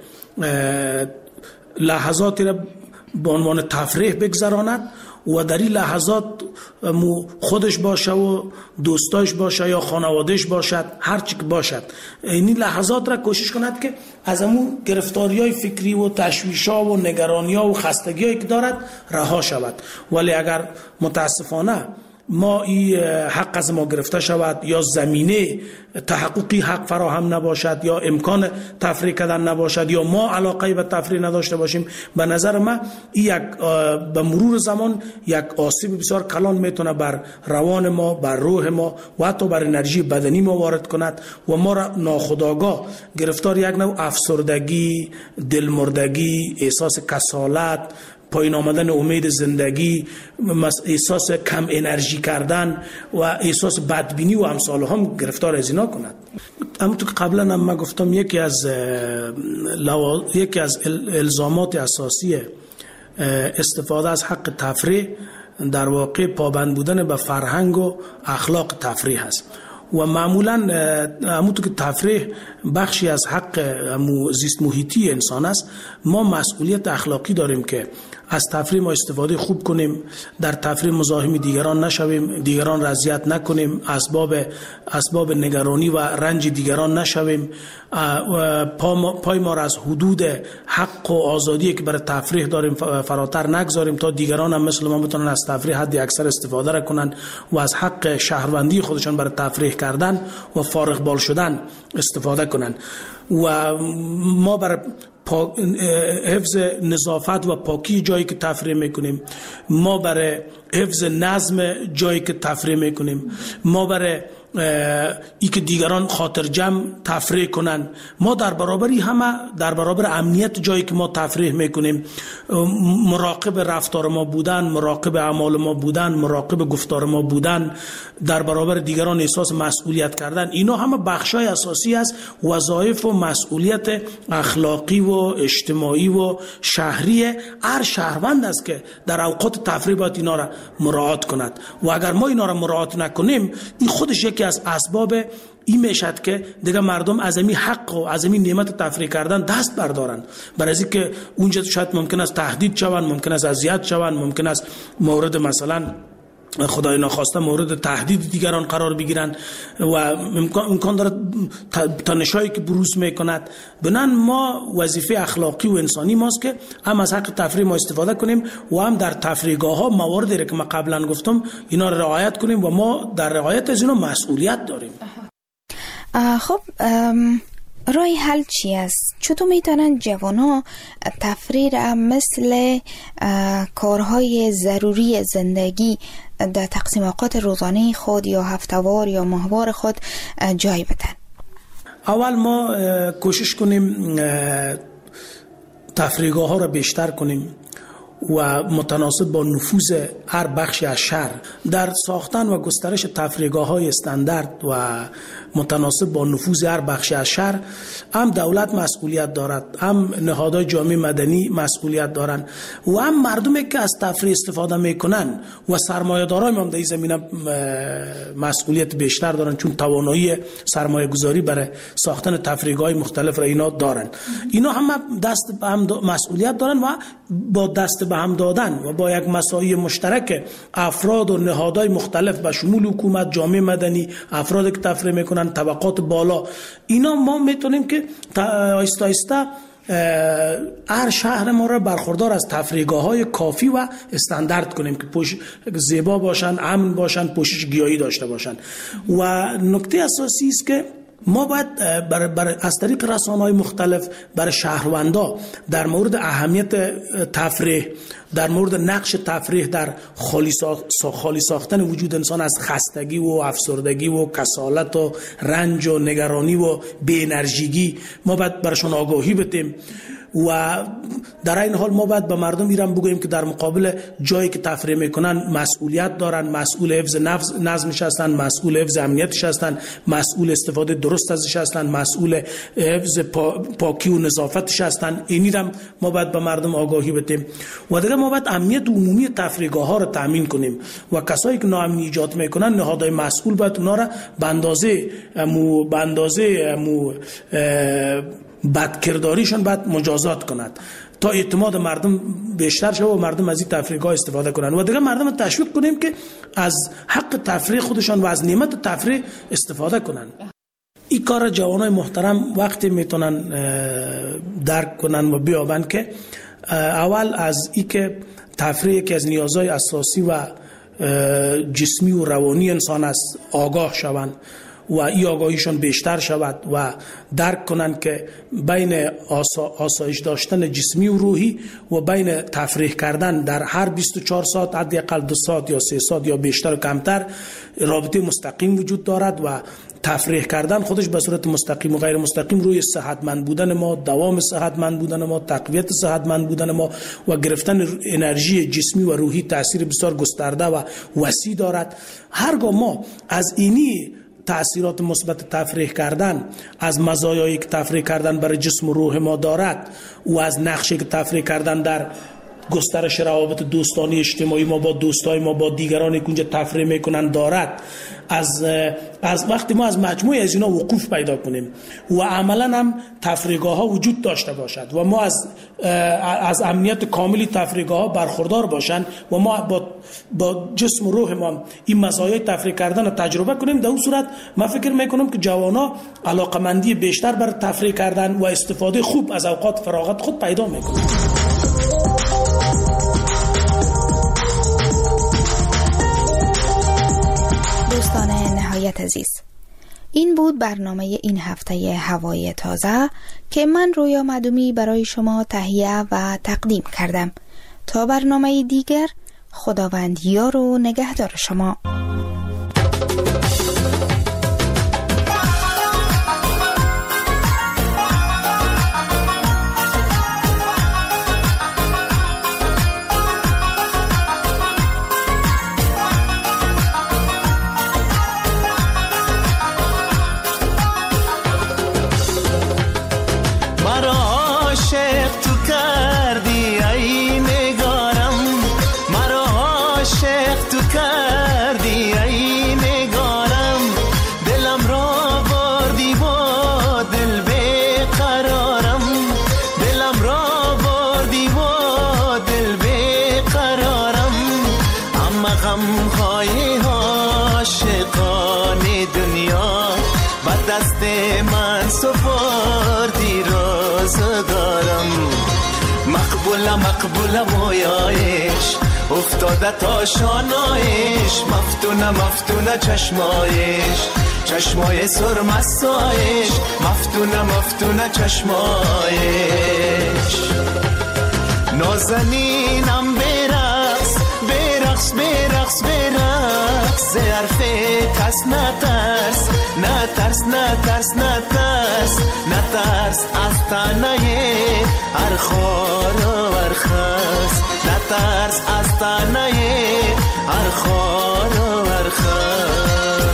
لحظاتی را به عنوان تفریح بگذراند و در این لحظات خودش باشه و دوستاش باشه یا خانوادهش باشد، هر چی که باشد، این لحظات را کوشش کند که از همون گرفتاری‌های فکری و تشویش‌ها و نگرانی‌ها و خستگی‌هایی که دارد رها شود. ولی اگر متاسفانه ما این حق از ما گرفته شود یا زمینه تحققی حق فراهم نباشد یا امکان تفریح کردن نباشد یا ما علاقه به تفریح نداشته باشیم، به نظر من این یک به مرور زمان یک آسیب بسیار کلان میتونه بر روان ما، بر روح ما و حتی بر انرژی بدنی ما وارد کند و ما را ناخودآگاه گرفتار یک نوع افسردگی، دلمردگی، احساس کسالت، پایین آمدن امید زندگی، احساس کم انرژی کردن و احساس بدبینی و امثال هم گرفتار از اینا کند. همونطور که قبلا هم من گفتم یکی از لوا... یکی از الزامات اساسی استفاده از حق تفریح در واقع پابند بودن به فرهنگ و اخلاق تفریح است و معمولا همونطور که تفریح بخشی از حق زیست محیطی انسان است، ما مسئولیت اخلاقی داریم که از تفریح ما استفاده خوب کنیم، در تفریح مزاحم دیگران نشویم، دیگران را اذیت نکنیم، اسباب اسباب نگرانی و رنج دیگران نشویم، پای ما را از حدود حق و آزادی که برای تفریح داریم فراتر نگذاریم تا دیگران هم مثل ما بتونن از تفریح حد اکثر استفاده را کنن و از حق شهروندی خودشان برای تفریح کردن و فارغ بال شدن استفاده کنن. و ما برای حفظ نظافت و پاکی جایی که تفریح میکنیم، ما برای حفظ نظم جایی که تفریح میکنیم، ما برای ای که دیگران خاطر جمع تفریح کنن، ما در برابری همه در برابر امنیت جایی که ما تفریح میکنیم مراقب رفتار ما بودن، مراقب اعمال ما بودن، مراقب گفتار ما بودن، در برابر دیگران احساس مسئولیت کردن، اینا همه بخشای اساسی از وظایف و مسئولیت اخلاقی و اجتماعی و شهری هر شهروند است که در اوقات تفریح باید اینا را مراعات کند. و اگر ما اینا را مراعات نکنیم، این خودش یکی از اسباب این میشد که دیگه مردم از این حق و از این نعمت تفریح کردن دست بردارن، برای از اینکه اونجا شاید ممکن است تهدید شوند، ممکن است اذیت شوند، ممکن است مورد مثلا خدای ناخواسته مورد تهدید دیگران قرار بگیرن و امکان داره تنشایی که بروز میکند. بنان ما وظیفه اخلاقی و انسانی ماست که هم از حق تفریح ما استفاده کنیم و هم در تفریحگاه ها مواردی که ما قبلا گفتم اینا رو رعایت کنیم و ما در رعایت از اینا مسئولیت داریم. خب راه حل چی است؟ چطور میتونن جوانها تفریح را مثل کارهای ضروری زندگی در تقسیم اوقات روزانه خود یا هفتهوار یا ماهوار خود جای بدن؟ اول ما کوشش کنیم تفریحگاه ها را بیشتر کنیم و متناسب با نفوذ هر بخشی از شهر در ساختن و گسترش تفریحگاه های استاندارد و متناسب با نفوذ هر بخشی از شهر هم دولت مسئولیت دارد، هم نهادهای جامعه مدنی مسئولیت دارند و هم مردمی که از تفریح استفاده میکنن و سرمایه‌داران هم در این زمینه مسئولیت بیشتر دارن، چون توانایی سرمایه گذاری برای ساختن تفریحگاه مختلف را اینا دارن. اینا هم دست به هم مسئولیت دارن و با دست به هم دادن و با یک مساعی مشترک افراد و نهادهای مختلف به شمول حکومت، جامعه مدنی، افرادی که تفریح میکنن، طبقات بالا، اینا ما میتونیم که آهسته آهسته هر شهر ما را برخوردار از تفریحگاه های کافی و استاندارد کنیم که پوش زیبا باشن، امن باشن، پوشش گیاهی داشته باشن. و نکته اساسی است که ما باید بر بر از طریق رسانه‌های مختلف برای شهروندا در مورد اهمیت تفریح، در مورد نقش تفریح در خالی, ساخ... خالی ساختن وجود انسان از خستگی و افسردگی و کسالت و رنج و نگرانی و بی انرژیگی ما باید برشون آگاهی بدیم. و در این حال ما باید به مردم ایران بگوییم که در مقابل جایی که تفریح میکنن مسئولیت دارن، مسئول حفظ نظمش هستن، مسئول حفظ امنیتش هستن، مسئول استفاده درست ازش هستن، مسئول حفظ پا، پاکی و نظافتش هستن. اینی هم ما باید به مردم آگاهی بدیم. و دیگه ما باید امنیت عمومی تفریحگاه ها رو تامین کنیم و کسایی که ناامنی ایجاد میکنن، نهادهای مسئول باید اونا را به اندازه مو به اندازه مو بدکرداریشون باید مجازات کند تا اعتماد مردم بیشتر شه و مردم از این تفریحگاه استفاده کنن. و دیگه مردم تشویق کنیم که از حق تفریح خودشان و از نعمت تفریح استفاده کنن. این کار جوانای محترم وقتی میتونن درک کنن و بیابن که اول از این که تفریح یکی از نیازهای اساسی و جسمی و روانی انسان است آگاه شوند و این آگاهیشون بیشتر شود و درک کنند که بین آسا، آسایش داشتن جسمی و روحی و بین تفریح کردن در هر بیست و چهار ساعت حداقل دو ساعت یا سه ساعت یا بیشتر و کمتر رابطه مستقیم وجود دارد و تفریح کردن خودش به صورت مستقیم و غیر مستقیم روی صحتمند بودن ما، دوام صحتمند بودن ما، تقویت صحتمند بودن ما و گرفتن انرژی جسمی و روحی تأثیر بسیار گسترده و وسیع دارد. هرگاه ما از اینی تأثیرات مثبت تفریح کردن، از مزایایی که تفریح کردن برای جسم و روح ما دارد و از نقشی که تفریح کردن در گسترش روابط دوستانی اجتماعی ما با دوستای ما با دیگرانی که اونجا تفریح میکنن دارد، از از وقتی ما از مجموعه از اینا وقوف پیدا کنیم و عملا هم تفریحگاه ها وجود داشته باشد و ما از از امنیت کاملی تفریحگاه ها برخوردار باشند و ما با با جسم و روح ما این مزایای تفریح کردن رو تجربه کنیم، در اون صورت من فکر میکنم که جوانا علاقمندی بیشتر بر تفریح کردن و استفاده خوب از اوقات فراغت خود پیدا میکنند. دوستان نهایت عزیز، این بود برنامه این هفته هوای تازه که من رویا معدومی برای شما تهیه و تقدیم کردم. تا برنامه دیگر، خداوند یار و نگهدار شما. مقبول مویایش افتاده تا شانایش، مفتونه مفتونه چشمایش، چشمای سرمستایش، مفتونه مفتونه چشمایش. نازنینم برقص برقص برقص برقص، ز حرف کس نترس نترس نترس نترس نترس از تنه هر خار و هر خس، نترس از تنه هر خار و هر خس.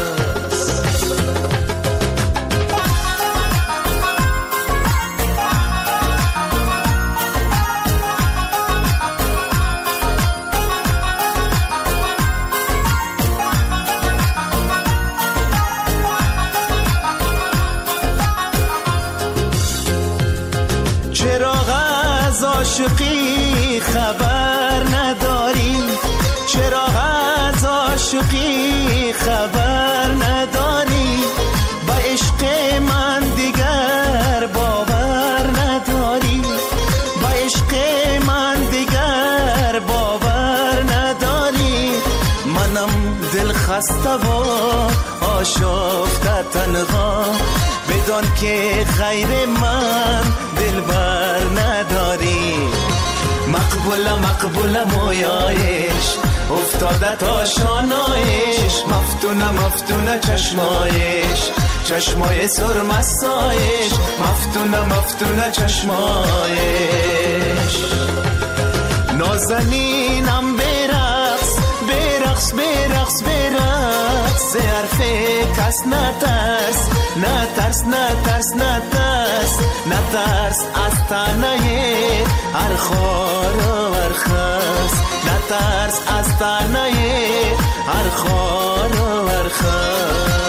عاشقی خبر نداری، چرا از عاشقی خبر نداری، با عشق من دیگر باور نداری، با عشق من دیگر باور نداری. منم دل خسته و آشفته تنها، بدان که غیر من دل بر نداری. مقبول مقبول مویایش افتاده تا شانایش، مفتونه مفتونه چشمایش، چشمای سرمستایش، مفتونه مفتونه چشمایش. نازنینم برقص برقص برقص برقص، ز حرف کس نترس نترس نترس نترس نترس از تنه هر خار و هر خس، نترس از تنه هر خار و هر خس.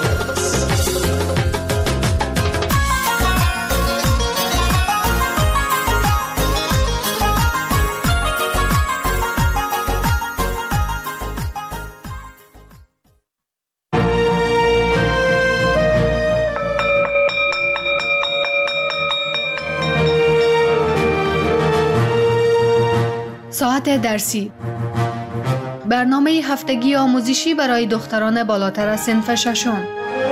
ساعت درسی، برنامه هفتگی آموزشی برای دختران بالاتر از صنف ششم.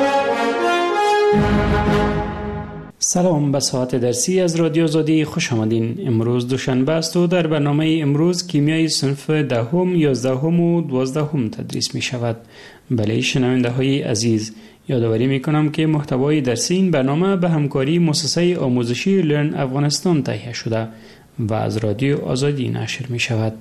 سلام، به ساعت درسی از رادیو آزادی خوش آمدین. امروز دوشنبه است و در برنامه امروز کیمیای صنف دهم، یازدهم و دوازدهم تدریس می شود. بله شنونده های عزیز، یادآوری می کنم که محتوای درسی این برنامه به همکاری مؤسسه آموزشی لرن افغانستان تهیه شده و از رادیو آزادی نشر می شود.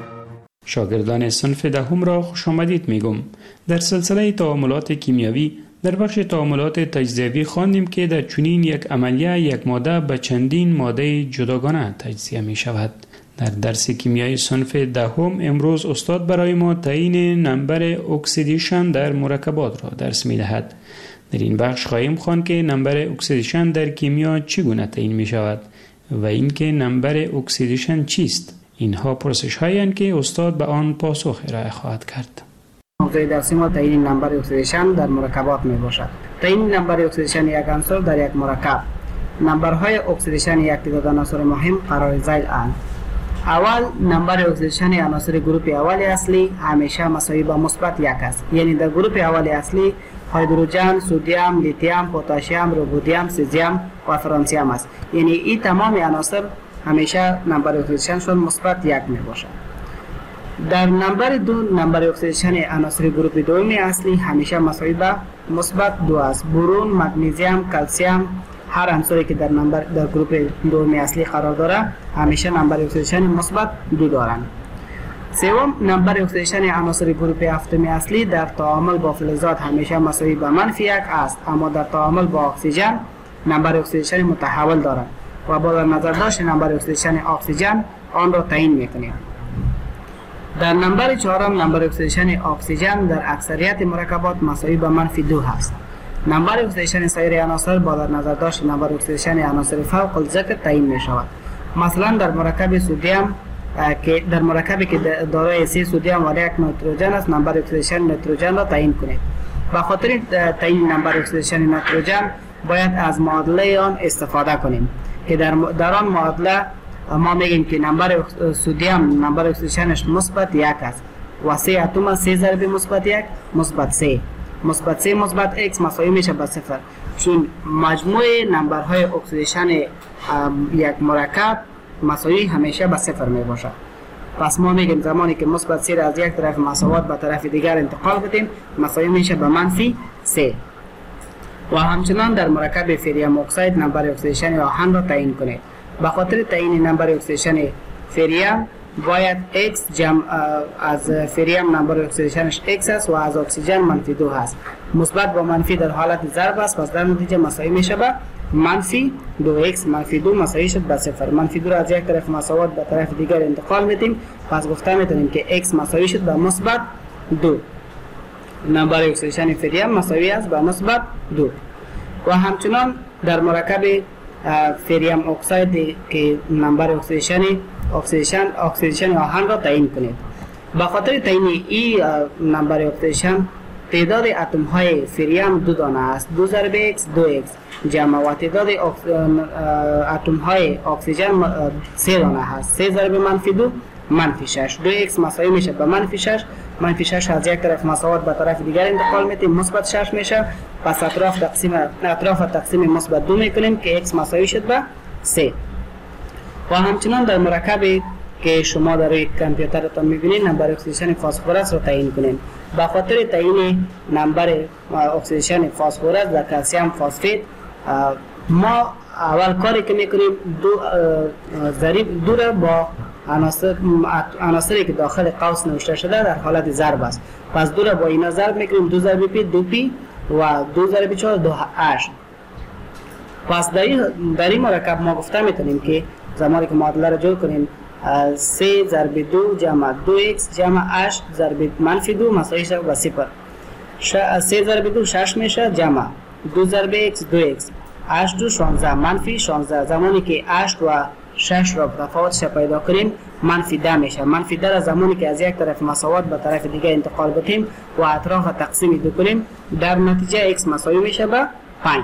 شاگردان صنف دهم را خوش آمدید می گم. در سلسله تعاملات کیمیاوی در بخش تعاملات تجزیوی خواندیم که در چنین یک عملیه یک ماده به چندین ماده جداگانه تجزیه می شود. در درس کیمیای صنف دهم امروز استاد برای ما تعیین نمبر اکسیدیشن در مرکبات را درس می دهد. در این بخش خواهیم خواند که نمبر اکسیدیشن در کیمیا چگونه تعیین می شود و اینکه نمبر اکسیدیشن چیست. اینها پرسش هایی هستند که استاد به آن پاسخ ارائه خواهد کرد. موضوع درسی ما تعیین نمبر اکسیدیشن در مرکبات می باشد. تعیین نمبر اکسیدیشن یک عنصر در یک مرکب. نمبرهای اکسیدیشن یک تعداد عناصر مهم قرار ذیل اند. اول نمبر اکسیدیشن عناصر گروپ اول اصلی همیشه مساوی با مثبت یک است. یعنی در گروپ اول اصلی هیدروژن، سدیم، لیتیم، پتاسیم، رودیم، سزیم و فرانسیم است. یعنی این تمام عناصر همیشه نمبر اکسیدیشنشون مثبت یک می باشد. در نمبر دو نمبر اکسیدیشن عناصر گروپ دوم اصلی همیشه مساوی با مثبت دو است. برون، مگنیزیم، کلسیم، هر عنصری که در نمبر در گروپ دوم اصلی قرار داره همیشه نمبر اکسیدیشن مثبت دو دارند. سوم نمبر اکسیدیشن عناصر گروپ هفتم اصلی در تعامل با فلزات همیشه مساوی با منفی یک است، اما در تعامل با اکسیژن نمبر اکسیدیشن متحول دارد و با در نظر داشت نمبر اکسیدیشن اکسیژن آن را تعیین میکنیم. در نمبر چهارم نمبر اکسیدیشن اکسیژن در اکثریت مرکبات مساوی با منفی دو است. نمبر اکسیدیشن سایر عناصر با در نظر داشت نمبر اکسیدیشن عناصر فوق الذکر تعیین می شود. مثلا در مرکب سدیم که در مرکبی که دارای سه سدیم و یک نیتروژن است نمبر اکسیدیشن نیتروژن را تعیین کنید. به خاطر تعیین نمبر اکسیدیشن نیتروژن باید از معادله آن استفاده کنیم که در در آن معادله ما میگیم که نمبر سدیم نمبر اکسیدیشنش مثبت یک است و سه اتم سه ضرب مثبت یک مثبت سه مثبت سه مثبت x مساوی میشه به صفر، چون مجموع نمبرهای اکسیدیشن یک مرکب مساوی همیشه به صفر می باشد. پس ما میگیم زمانی که مثبت سه از یک طرف مساوات به طرف دیگر انتقال بدیم مساوی میشه به منفی سه. و همچنان در مرکب فریم اکساید نمبر اکسیدیشن آهن را تعیین کنید. به خاطر تعیین نمبر اکسیدیشن فریم باید x جمع از فریم نمبر اکسیدیشنش x است و از اکسیژن منفی دو هست. مثبت با منفی در حالت ضرب است، پس در نتیجه مساوی میشه به منفی دو x منفی دو مساوی شد به صفر. منفی دو را از یک طرف مساوات به طرف دیگر انتقال میدیم، پس گفته میتونیم که x مساوی شد به مثبت دو. نمبر اکسیدیشن فریم مساوی است به مثبت دو. و همچنان در مرکب فریم اکساید که نمبر اکسیدیشن اکسیدیشن اکسیدیشن آهن را تعیین کنید. به خاطر تعیین این نمبر اکسیدیشن تعداد اتم های فریم دو دانه است. دو ضرب x دو x جمع و تعداد اتم های اکسیژن سه دانه هست. سه ضرب منفی دو منفی شش. دو x مساوی میشه به منفی شش. منفی شش از یک طرف مساوات به طرف دیگر انتقال میدیم مثبت شش میشه. پس اطراف تقسیم اطراف تقسیم مثبت دو میکنیم که x مساوی شد به سه. و همچنان در مرکبی که شما در روی کامپیوترتان میبینید نمبر اکسیدیشن فسفرس رو تعیین کنید. به خاطر تعیین نمبر اکسیدیشن فسفرس در کلسیم فسفید ما اول کاری که میکنیم دو ضریب دو را با عناصر عناصری که داخل قوس نوشته شده در حالت ضرب است. پس دو را با اینا ضرب میکنیم. دو ضرب پی دو پی و دو ضرب چهار دو اش. پس در این در این مرکب ما گفته میتونیم که زمانی که معادله را جور کنیم سه ضرب دو جمع دو x جمع اش ضرب منفی دو مساوی شد به صفر. سه ضرب دو شش میشه جمع دو ضرب x دو x اش دو شانزده منفی شانزده. زمانی که اش و شش را تفاوتش پیدا کنیم منفی ده میشه. منفی ده را زمانی که از یک طرف مساوات به طرف دیگه انتقال بدیم و اطراف تقسیم دو کنیم در نتیجه x مساوی میشه به پنج.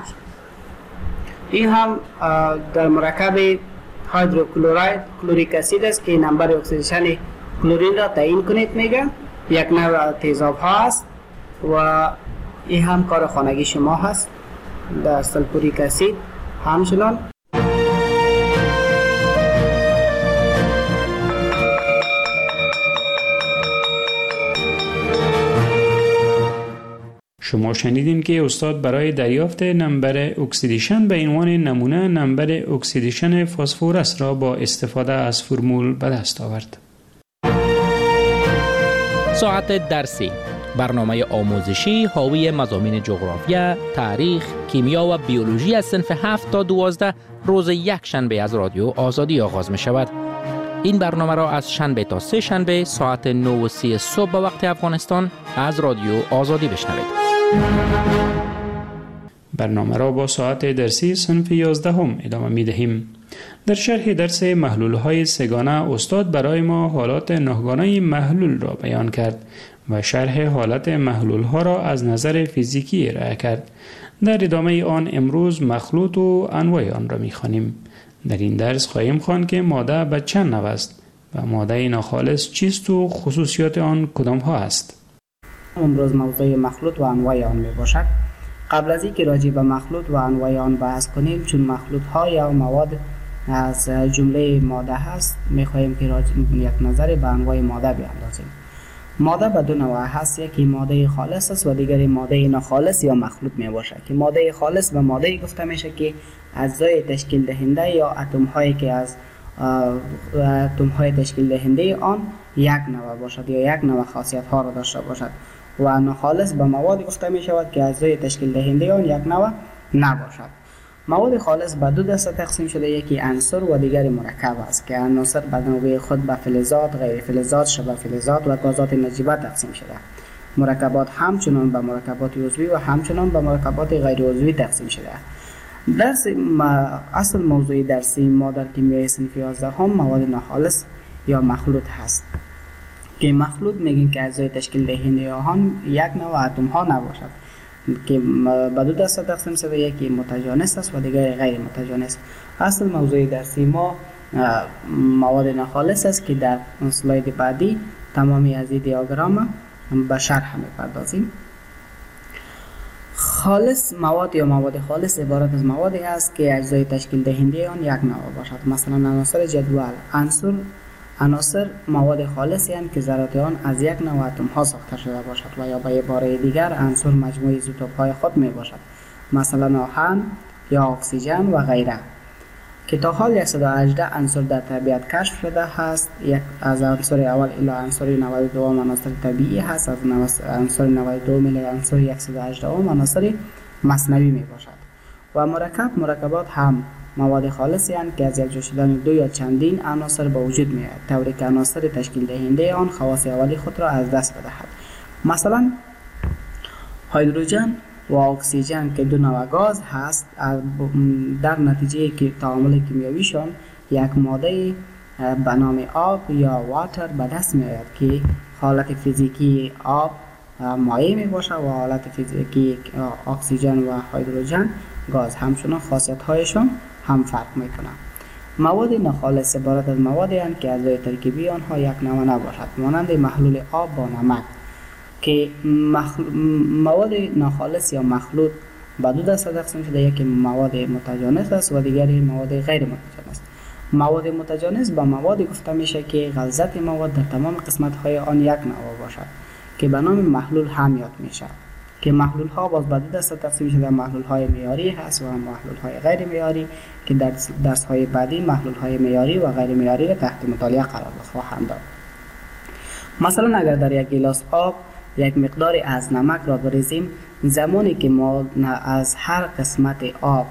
این هم در مرکب هیدروکلوراید کلوریک اسید است که نمبر اکسیدیشن کلورین را تعیین کنید میگه. یک نوع تیزاب ها است و این هم کار خانگی شما هست در سلفوریک اسید. همچنان شما شنیدین که استاد برای دریافت نمبر اکسیدیشن به عنوان نمونه نمبر اکسیدیشن فسفرس را با استفاده از فرمول به دست آورد. ساعت درسی برنامه آموزشی حاوی مضامین جغرافیا، تاریخ، کیمیا و بیولوژی از صنف هفت تا دوازده روز یک شنبه از رادیو آزادی آغاز می شود. این برنامه را از شنبه تا سه شنبه ساعت نه و سی صبح به وقت افغانستان از رادیو آزادی بشنوید. برنامه را با ساعت درسی صنف یازده هم ادامه می دهیم. در شرح درس محلول های سگانه استاد برای ما حالات نهگانه محلول را بیان کرد و شرح حالت محلول ها را از نظر فیزیکی ارائه کرد. در ادامه آن امروز مخلوط و انواع آن را می خوانیم. در این درس خواهیم خواند که ماده به چند نوع است و ماده ناخالص چیست و خصوصیات آن کدام ها است. امروز موضوع مخلوط و انواع آن می باشد. قبل از اینکه راجع به مخلوط و انواع آن بحث کنیم، چون مخلوط ها یا مواد از جمله ماده هست، می خواهیم که راجع یک نظر به انواع ماده بیاندازیم. ماده به دو نوع هست، یکی ماده خالص است و دیگری ماده ناخالص یا مخلوط می باشد. که ماده خالص به ماده گفته میشه که اجزای تشکیل دهنده یا اتم هایی که از اتم های تشکیل دهنده آن یک نوع باشد یا یک نوع خاصیت ها را داشته باشد. و ناخالص به مواد گفته می شود که اجزای تشکیل دهنده آن یک نوع نباشد. مواد خالص به دو دسته تقسیم شده، یکی عنصر و دیگری مرکب است که عناصر به نوبه خود به فلزات، غیر فلزات، شبه فلزات و گازات نجیبه تقسیم شده. مرکبات همچنان به مرکبات عضوی و همچنان به مرکبات غیر عضوی تقسیم شده. درس اصل موضوع درسی ما در کیمیای صنف یازده هم مواد ناخالص یا مخلوط هست. که مخلوط میگیم که اجزای تشکیل دهنده آن یک نوع اتم ها نباشد، که به دو دسته تقسیم شده، یکی متجانس است و دیگری غیر متجانس. اصل موضوع درسی ما مواد ناخالص است که در اسلاید بعدی تمامی از این دیاگرام به شرح میپردازیم. خالص مواد یا مواد خالص عبارت از موادی است که اجزای تشکیل دهنده آن یک نوع باشد. مثلا عناصر جدول، عنصر عناصر مواد خالصی هستند که ذرات آن از یک نوع اتم ها ساخته شده باشد و یا به عباره دیگر عنصر مجموعه ایزوتوپ های خود می باشد، مثلا آهن یا اکسیژن و غیره. که تا حال صد و هجده عنصر در طبیعت کشف شده است. یک از عنصر اول الی عنصر نود و دو عناصر طبیعی هست، از عنصر نود و دو الی عنصر صد و هجده عناصر مصنوعی می باشد. و مرکب مرکبات هم مواد خالصی هستند که از یک جا شدن دو یا چندین عناصر به وجود می آید، طوری که عناصر تشکیل دهنده آن خواص اولی خود را از دست بدهد. مثلا هیدروژن و اکسیژن که دو نوع گاز هست، در نتیجه که تعامل کیمیاییشان یک ماده به نام آب یا واتر به دست می آید که حالت فیزیکی آب مایع می باشد و حالت فیزیکی اکسیژن و هیدروژن گاز. همچنان خاصیت هایشان هم فرق می کنند. مواد ناخالص عبارت از موادی هستند که اجزای ترکیبی آنها یک نوع نباشد، مانند محلول آب با نمک. که مخل... مواد ناخالص یا مخلوط به دو دسته تقسیم شده، یکی مواد متجانس است و دیگری مواد غیر متجانس. مواد متجانس به مواد گفته میشه که غلظت مواد در تمام قسمت های آن یک نوع باشد که به نام محلول هم یاد میشه. که محلول ها باز به دو دسته تقسیم شده، محلول های معیاری هست و محلول های غیر معیاری که در درس های بعدی محلول های معیاری و غیر معیاری را تحت مطالعه قرار خواهند داد. مثلا اگر در یک گیلاس آب یک مقداری از نمک را بریزیم، زمانی که ما از هر قسمت آب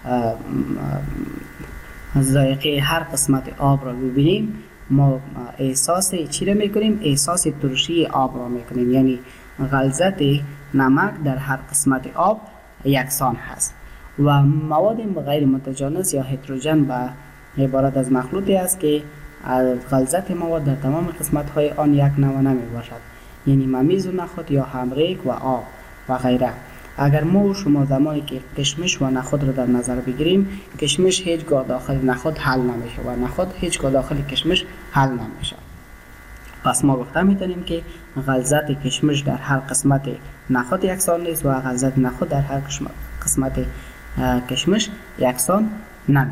ذائقه هر قسمت آب را ببینیم، ما احساس چی را میکنیم؟ احساس ترشی آب را میکنیم. یعنی غلظت نمک در هر قسمت آب یکسان هست. و مواد غیر متجانس یا هتروژن به عبارت از مخلوطی است که غلظت مواد در تمام قسمت های آن یک نوع نمی باشد، یعنی ممیز و نخود یا همریک و آب و غیره. اگر ما و شما زمانی که کشمش و نخود را در نظر بگیریم، کشمش هیچگاه داخل نخود حل نمیشه و نخود هیچگاه داخل کشمش حل نمیشه. پس ما گفته میتونیم که غلظت کشمش در هر قسمت نخود یکسان نیست و غلظت نخود در هر قسمت کشمش یکسان نه.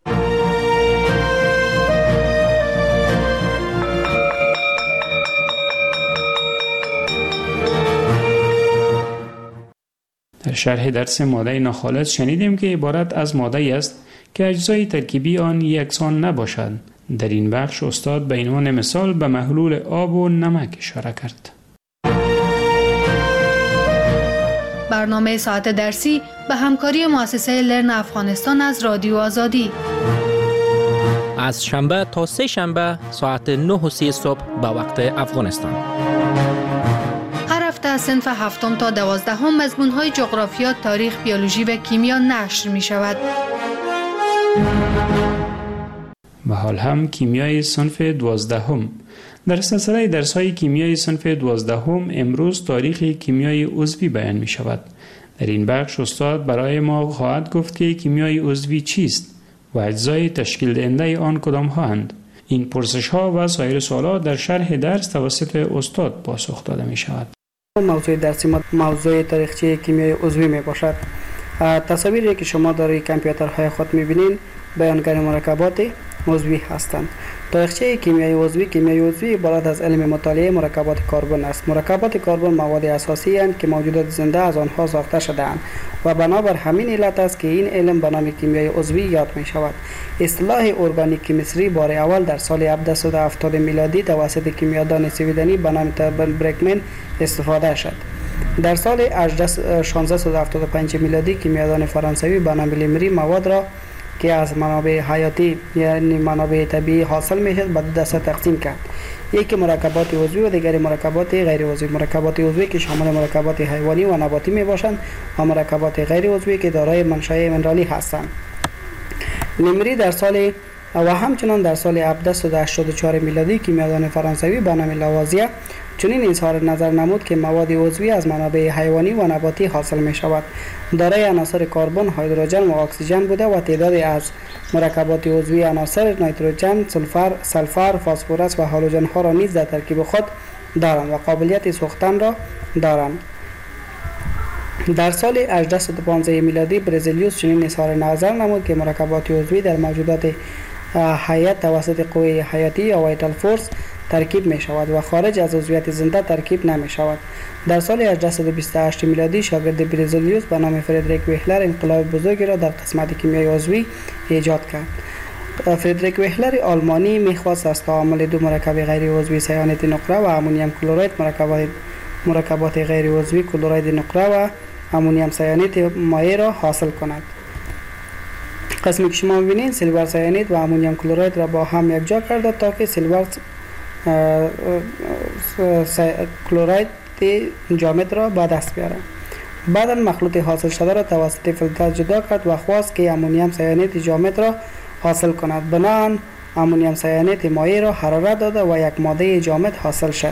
در شرح درس ماده ناخالص شنیدیم که عبارت از ماده است که اجزای ترکیبی آن یکسان نباشد. در این بخش استاد به عنوان مثال به محلول آب و نمک اشاره کرد. برنامه ساعت درسی به همکاری مؤسسه لرن افغانستان از رادیو آزادی. از شنبه تا سه شنبه ساعت نه و سی صبح به وقت افغانستان. هر هفته از صنف هفتم تا دوازدهم مضمون‌های جغرافیا، تاریخ، بیولوژی و کیمیا نشر می شود. به حال هم کیمیای صنف دوازدهم. در سلسله درس‌های کیمیای صنف دوازدهم امروز تاریخ کیمیای عضوی بیان می شود. در این بخش استاد برای ما خواهد گفت که کیمیای عضوی چیست و اجزای تشکیل دهنده آن کدام هستند. این پرسش ها و سایر سوالات در شرح درس توسط استاد پاسخ داده می شود. موضوع درسی ما موضوع تاریخچه کیمیای عضوی می باشد. تصاویری که شما در کامپیوترهای خود می بینید بیانگر مرکبات عضوی هستند. تاریخچه کیمیای عضوی کیمیای عضوی عبارت از علم مطالعه مرکبات کربن است. مرکبات کربن مواد اساسی اند که موجودات زنده از آنها ساخته شده‌اند و بنابر همین علت است که این علم به نام کیمیای عضوی یاد می شود. اصطلاح ارگانیک کیمستری بار اول در سال هفتصد و هفتاد میلادی توسط کیمیادان سویدنی به نام تربن برکمن استفاده شد. در سال شانزده و هفتاد و پنج میلادی کیمیادان فرانسوی به نام لیمری مواد را که از منابع حیاتی یعنی منابع طبیعی حاصل میشد به دو دسته تقسیم کرد. یکی مرکبات عضوی و دیگری مرکبات غیر عضوی. مرکبات عضوی که شامل مرکبات حیوانی و نباتی می باشند و مرکبات غیر عضوی که دارای منشأ منرالی هستند. لیمری در سال و همچنان در سال هفتصد و هشتاد و چهار میلادی کیمیادان فرانسوی به نام لاوازیه چنین اظهار نظر نمود که مواد عضوی از منابع حیوانی و نباتی حاصل می شود. دارای عناصر کربن، هیدروژن و اکسیژن بوده و تعدادی از مرکبات عضوی عناصر نیتروژن، سولفر، سلفر، فسفرس و هالوژن ها را نیز در ترکیب خود دارند و قابلیت سوختن را دارند. در سال هجده و پانزده میلادی برزیلیوس چنین اظهار نظر نمود که مرکبات عضوی در موجودات حیات توسط قوه حیاتی یا وایتال فورس ترکیب می شود و خارج از عضویت زنده ترکیب نمی شود. در سال هجده و بیست و هشت میلادی شاگرد برزیلیوس به نام فردریک ویهلر انقلاب بزرگی را در قسمت کیمیای عضوی ایجاد کرد. فردریک ویهلر آلمانی می‌خواست از تعامل دو مرکب غیر عضوی سیانت نقره و امونیم کلراید مرکبات مرکبات غیر عضوی کلراید نقره و امونیم سیانت مایع را حاصل کند. قسمی که شما می‌بینید سیلور سیانید و امونیم کلراید را با هم یکجا کرده تا که سیلور کلراید جامد را به دست بیارد. بعدا مخلوط حاصل شده را توسط فیلتر جدا کرد و خواست که امونیم سیانید جامد را حاصل کند. بنابراین امونیم سیانید مایع را حرارت داده و یک ماده جامد حاصل شد.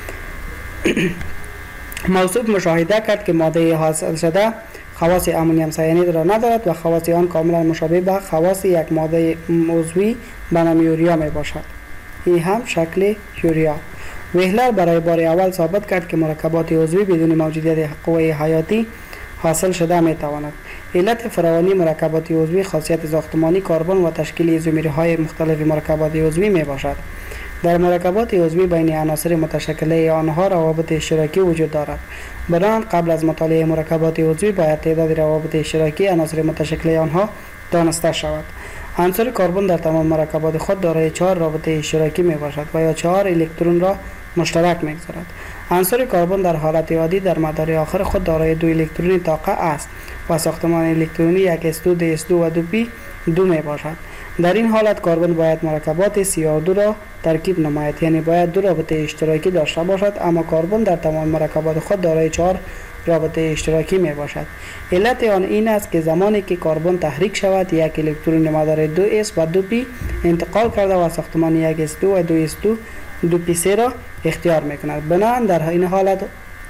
موصوف مشاهده کرد که ماده حاصل شده خواص امونیم سیانید را ندارد و خواص آن کاملا مشابه به خواص یک ماده عضوی به نام یوریا می باشد. این هم شکل یوریا. ویهلر برای بار اول ثابت کرد که مرکبات عضوی بدون موجودیت قوه حیاتی حاصل شده می تواند. علت فراوانی مرکبات عضوی خاصیت ساختمانی کربن و تشکیل ایزومرهای مختلف مرکبات عضوی می باشد. در مرکبات عضوی بین عناصر متشکله آنها روابط اشتراکی وجود دارد. بنابراین قبل از مطالعه مرکبات عضوی باید تعداد روابط اشتراکی عناصر متشکله آنها دانسته شود. عنصر کربن در تمام مرکبات خود دارای چهار رابطه اشتراکی می باشد و یا چهار الکترون را مشترک می‌گذارد. عنصر کربن در حالت عادی در مدار آخر خود دارای دو الکترونی طاقه است و ساختمان الکترونی یک اس دو، دی اس دو و دو پی دو می باشد. در این حالت کربن باید مرکبات سی آر دو را ترکیب نماید، یعنی باید دو رابطه اشتراکی داشته باشد، اما کربن در تمام مرکبات خود دارای چهار رابطه اشتراکی می باشد. علت آن این است که زمانی که کربن تحریک شود یک الکترون مدار دو اس و دو پی انتقال کرده و ساختمان یک اس دو و دو اس دو دو پی سه را اختیار می کند. بنابراین در این حالت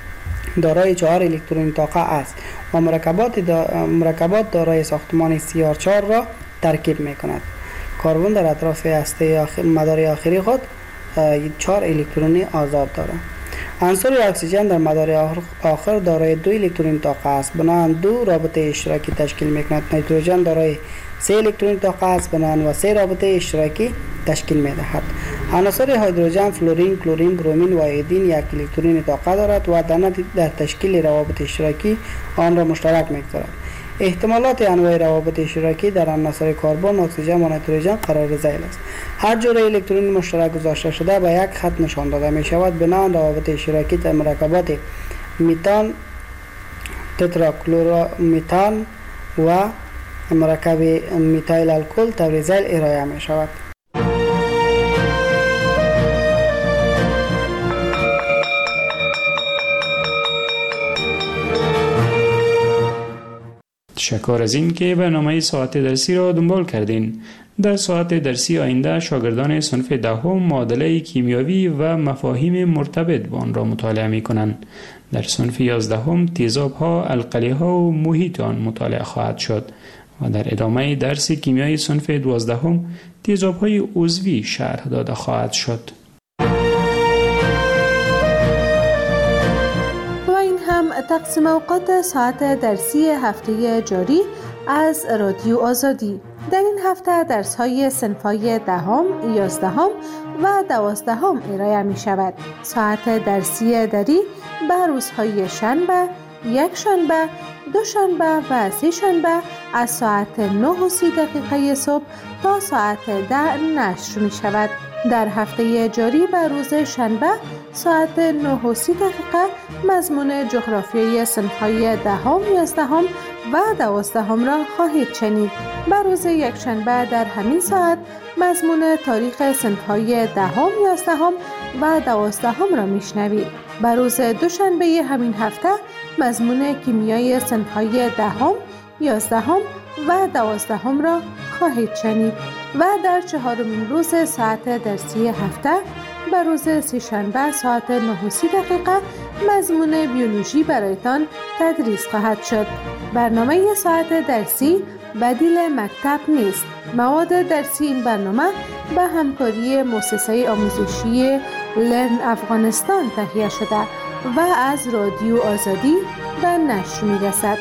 دارای چهار الکترون طاقه است و مرکبات دا مرکبات دارای ساختمان سی آر چهار را ترکیب می کند. کربن در اطراف هسته آخر مدار آخری خود چهار الکترون آزاد دارد. عنصر اکسیژن در مدار آخر دارای دو الکترون طاقه است، بنابراین دو رابطه اشتراکی تشکیل می کند. نیتروژن دارای سه الکترون طاقه است، بنابراین و سه رابطه اشتراکی تشکیل می دهد. عناصر هیدروژن، فلورین، کلورین، برومین و ایودین یک الکترون طاقه دارد و در تشکیل روابط اشتراکی آن را مشترک می گذارد. احتمالات انواع روابط اشتراکی در عناصر کربن، اکسیژن و نیتروژن قرار ذیل است. هر جور الکترون مشترک گذاشته شده به یک خط نشان داده می شود. بنابراین روابط اشتراکی در مرکبات میتان تتراکلورمیتان و مرکب میتایل الکل تبریزیل ارائه می شود. تشکر از این که برنامه ساعت درسی را دنبال کردین. در ساعت درسی آینده شاگردان صنف دهم معادله کیمیاوی و مفاهیم مرتبط با آن را مطالعه می کنند. در صنف یازدهم تیزاب ها، القلی ها و محیط آن مطالعه خواهد شد و در ادامه درس کیمیای صنف دوازدهم تیزاب های عضوی شرح داده خواهد شد. و این هم تقسیم اوقات ساعت درسی هفته جاری از رادیو آزادی. در این هفته درس های صنف‌های دهم، یازدهم و دوازدهم ارائه می شود. ساعت درسی دری به روزهای شنبه، یک شنبه، دو شنبه و سه شنبه از ساعت نه و سی دقیقه صبح تا ساعت ده نشر می شود. در هفته جاری به روز شنبه ساعت نه و سی دقیقه مضمون جغرافیای صنف‌های دهم، یازدهم و دوازدهم را خواهید شنید. به روز یکشنبه در همین ساعت مضمون تاریخ صنف‌های دهم، یازدهم و دوازدهم را میشنوید. به روز دوشنبه همین هفته مضمون کیمیای صنف‌های دهم، یازدهم و دوازدهم را خواهید شنید. و در چهارمین روز ساعت درسی هفته به روز سه‌شنبه ساعت نه و سی دقیقه مضمون بیولوژی برایتان تدریس خواهد شد. برنامه ساعت درسی بدیل مکتب نیست. مواد درسی این برنامه به همکاری مؤسسه آموزشی لرن افغانستان تهیه شده و از رادیو آزادی به نشر می‌رسد.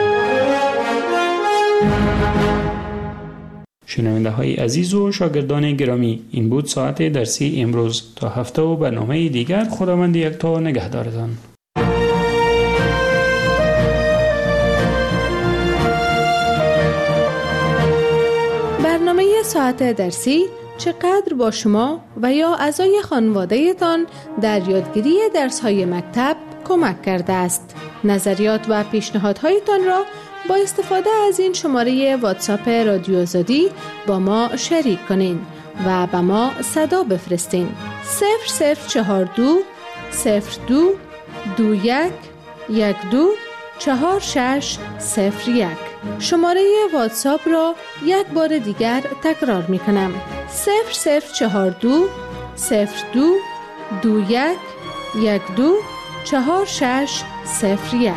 شنونده های عزیز و شاگردان گرامی، این بود ساعت درسی امروز. تا هفته و برنامه دیگر خداوند یکتا نگهدارتان. برنامه ساعت درسی چقدر با شما و یا اعضای خانواده تان در یادگیری درس‌های مکتب کمک کرده است. نظریات و پیشنهادهایتان را با استفاده از این شماره واتساپ رادیو آزادی با ما شریک کنین و به ما صدا بفرستین. صفر صفر چهار دو صفر دو دو یک یک دو چهار شش صفر یک. شماره واتساپ را یک بار دیگر تکرار می کنم. صفر صفر چهار دو صفر دو دو یک یک دو چهار شش صفر یک.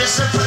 se